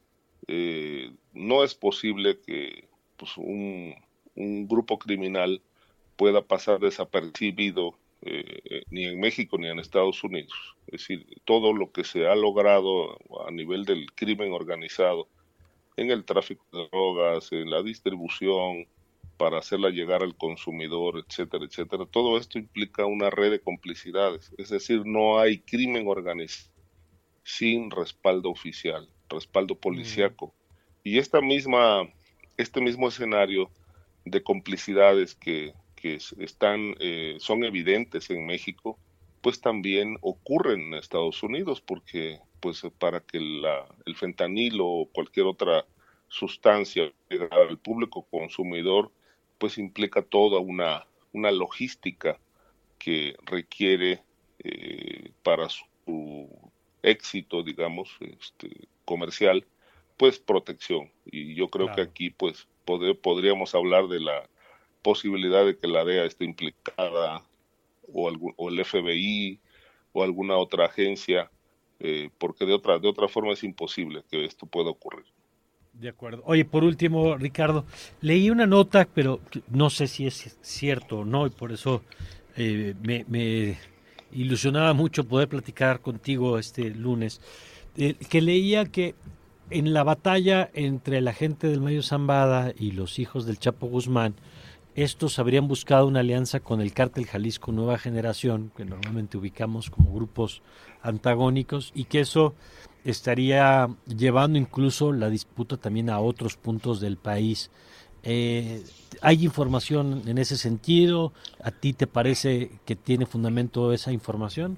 Eh, no es posible que pues, un, un grupo criminal pueda pasar desapercibido eh, ni en México ni en Estados Unidos. Es decir, todo lo que se ha logrado a nivel del crimen organizado en el tráfico de drogas, en la distribución, para hacerla llegar al consumidor, etcétera, etcétera. Todo esto implica una red de complicidades. Es decir, no hay crimen organizado sin respaldo oficial, respaldo policíaco. Mm. Y esta misma, este mismo escenario de complicidades que, que están, eh, son evidentes en México, pues también ocurren en Estados Unidos, porque pues para que la, el fentanilo o cualquier otra sustancia llegue al público consumidor, pues implica toda una, una logística que requiere eh, para su éxito, digamos, este, comercial, pues protección. Y yo creo claro. que aquí pues pod- podríamos hablar de la posibilidad de que la D E A esté implicada o, algún, o el F B I o alguna otra agencia, eh, porque de otra, de otra forma es imposible que esto pueda ocurrir. De acuerdo. Oye, por último, Ricardo, leí una nota, pero no sé si es cierto o no, y por eso eh, me, me ilusionaba mucho poder platicar contigo este lunes, eh, que leía que en la batalla entre la gente del Mayo Zambada y los hijos del Chapo Guzmán, estos habrían buscado una alianza con el Cártel Jalisco Nueva Generación, que normalmente ubicamos como grupos antagónicos, y que eso estaría llevando incluso la disputa también a otros puntos del país. Eh, ¿Hay información en ese sentido? ¿A ti te parece que tiene fundamento esa información?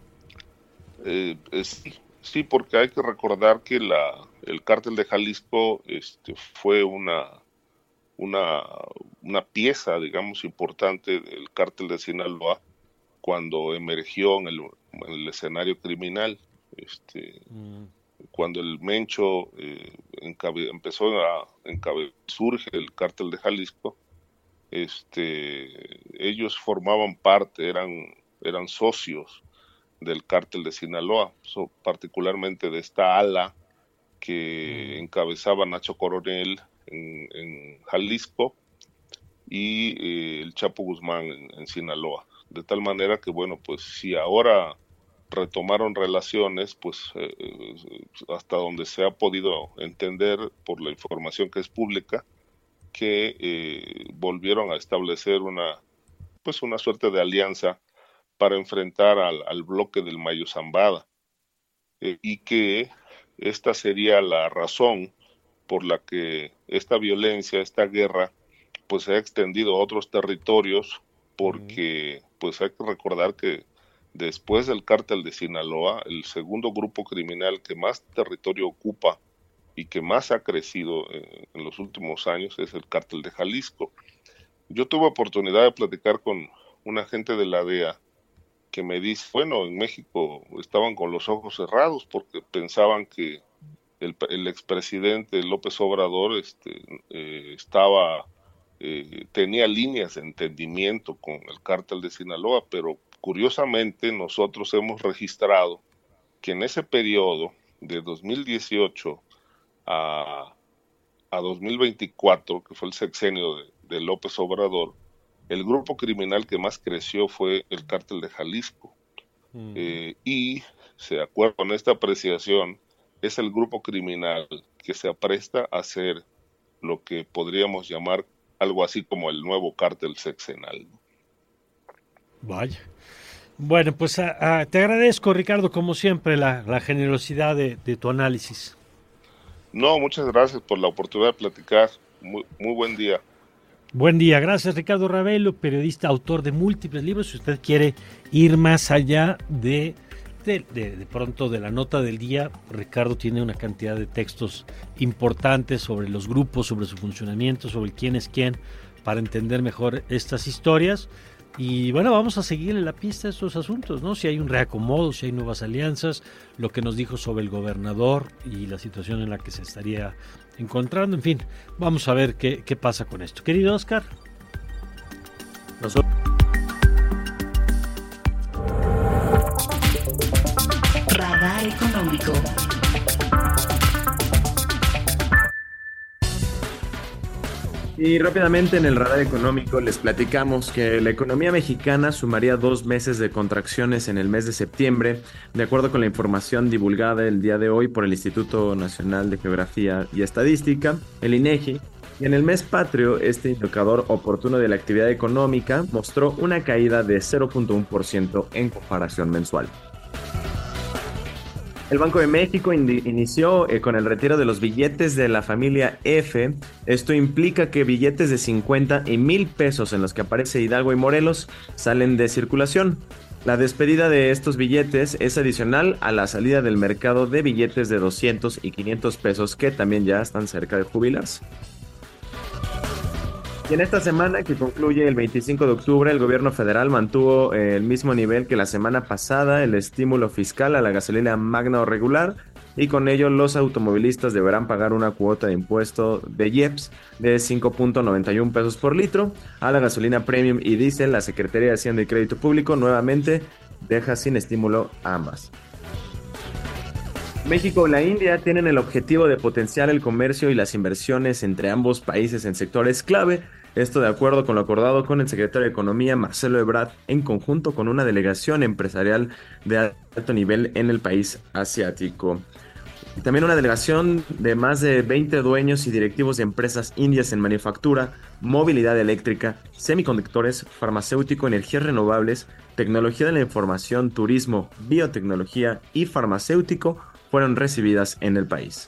Eh, es, sí, porque hay que recordar que la, el Cártel de Jalisco este, fue una, una, una pieza, digamos, importante del Cártel de Sinaloa cuando emergió en el, en el escenario criminal. Este, mm. Cuando el Mencho eh, encabe, empezó a encabe, surge el Cártel de Jalisco, este, ellos formaban parte, eran, eran socios del Cártel de Sinaloa, so, particularmente de esta ala que mm. encabezaba Nacho Coronel en, en Jalisco y eh, el Chapo Guzmán en, en Sinaloa. De tal manera que, bueno, pues si ahora retomaron relaciones, pues eh, hasta donde se ha podido entender por la información que es pública, que eh, volvieron a establecer una, pues una suerte de alianza para enfrentar al, al bloque del Mayo Zambada, eh, y que esta sería la razón por la que esta violencia, esta guerra, pues se ha extendido a otros territorios, porque mm. pues hay que recordar que después del Cártel de Sinaloa, el segundo grupo criminal que más territorio ocupa y que más ha crecido en, en los últimos años es el Cártel de Jalisco. Yo tuve oportunidad de platicar con un agente de la D E A que me dice, bueno, en México estaban con los ojos cerrados porque pensaban que el, el expresidente López Obrador este, eh, estaba, eh, tenía líneas de entendimiento con el Cártel de Sinaloa, pero curiosamente nosotros hemos registrado que en ese periodo de dos mil dieciocho a, a dos mil veinticuatro, que fue el sexenio de, de López Obrador, el grupo criminal que más creció fue el Cártel de Jalisco. Mm. Eh, y, de acuerdo con esta apreciación, es el grupo criminal que se apresta a hacer lo que podríamos llamar algo así como el nuevo cártel sexenal. Vaya. Bueno, pues a, a, te agradezco, Ricardo, como siempre, la, la generosidad de, de tu análisis. No, muchas gracias por la oportunidad de platicar. Muy, muy buen día. Buen día, gracias Ricardo Ravelo, periodista, autor de múltiples libros. Si usted quiere ir más allá de, de, de, de pronto de la nota del día, Ricardo tiene una cantidad de textos importantes sobre los grupos, sobre su funcionamiento, sobre quién es quién, para entender mejor estas historias. Y bueno, vamos a seguirle la pista a estos asuntos, ¿no? Si hay un reacomodo, si hay nuevas alianzas, lo que nos dijo sobre el gobernador y la situación en la que se estaría encontrando, en fin, vamos a ver qué, qué pasa con esto. Querido Oscar. Nosotros... Radar Económico. Y rápidamente en el radar económico les platicamos que la economía mexicana sumaría dos meses de contracciones en el mes de septiembre, de acuerdo con la información divulgada el día de hoy por el Instituto Nacional de Geografía y Estadística, el INEGI. Y en el mes patrio, este indicador oportuno de la actividad económica mostró una caída de cero punto uno por ciento en comparación mensual. El Banco de México in- inició eh, con el retiro de los billetes de la familia F. Esto implica que billetes de cincuenta y mil pesos en los que aparece Hidalgo y Morelos salen de circulación. La despedida de estos billetes es adicional a la salida del mercado de billetes de doscientos y quinientos pesos que también ya están cerca de jubilarse. Y en esta semana, que concluye el veinticinco de octubre, el gobierno federal mantuvo eh, el mismo nivel que la semana pasada el estímulo fiscal a la gasolina magna o regular, y con ello los automovilistas deberán pagar una cuota de impuesto de I E P S de cinco punto noventa y uno pesos por litro. A la gasolina premium y diésel, la Secretaría de Hacienda y Crédito Público nuevamente deja sin estímulo a ambas. México y la India tienen el objetivo de potenciar el comercio y las inversiones entre ambos países en sectores clave. Esto de acuerdo con lo acordado con el secretario de Economía, Marcelo Ebrard, en conjunto con una delegación empresarial de alto nivel en el país asiático. Y también una delegación de más de veinte dueños y directivos de empresas indias en manufactura, movilidad eléctrica, semiconductores, farmacéutico, energías renovables, tecnología de la información, turismo, biotecnología y farmacéutico fueron recibidas en el país.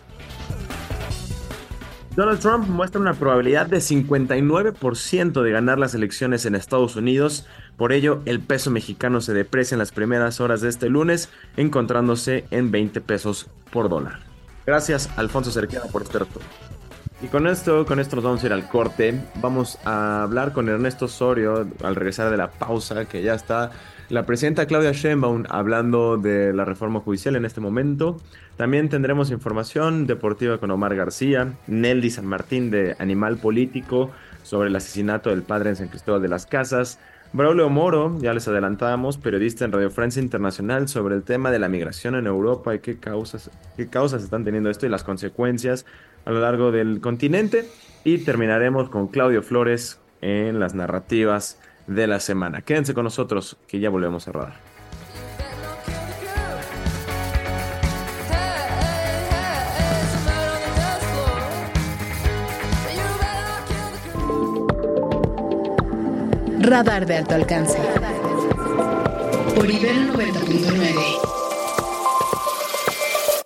Donald Trump muestra una probabilidad de cincuenta y nueve por ciento de ganar las elecciones en Estados Unidos. Por ello, el peso mexicano se deprecia en las primeras horas de este lunes, encontrándose en veinte pesos por dólar. Gracias, Alfonso Cerqueda, por este reto. Y con esto, con esto nos vamos a ir al corte. Vamos a hablar con Ernesto Osorio al regresar de la pausa, que ya está la presidenta Claudia Sheinbaum hablando de la reforma judicial en este momento. También tendremos información deportiva con Omar García, Nelly San Martín de Animal Político sobre el asesinato del padre en San Cristóbal de las Casas. Braulio Moro, ya les adelantamos, periodista en Radio Francia Internacional, sobre el tema de la migración en Europa y qué causas, qué causas están teniendo esto y las consecuencias a lo largo del continente. Y terminaremos con Claudio Flores en las narrativas de la semana. Quédense con nosotros, que ya volvemos a Radar. Radar de alto alcance. Por Ibero noventa punto nueve.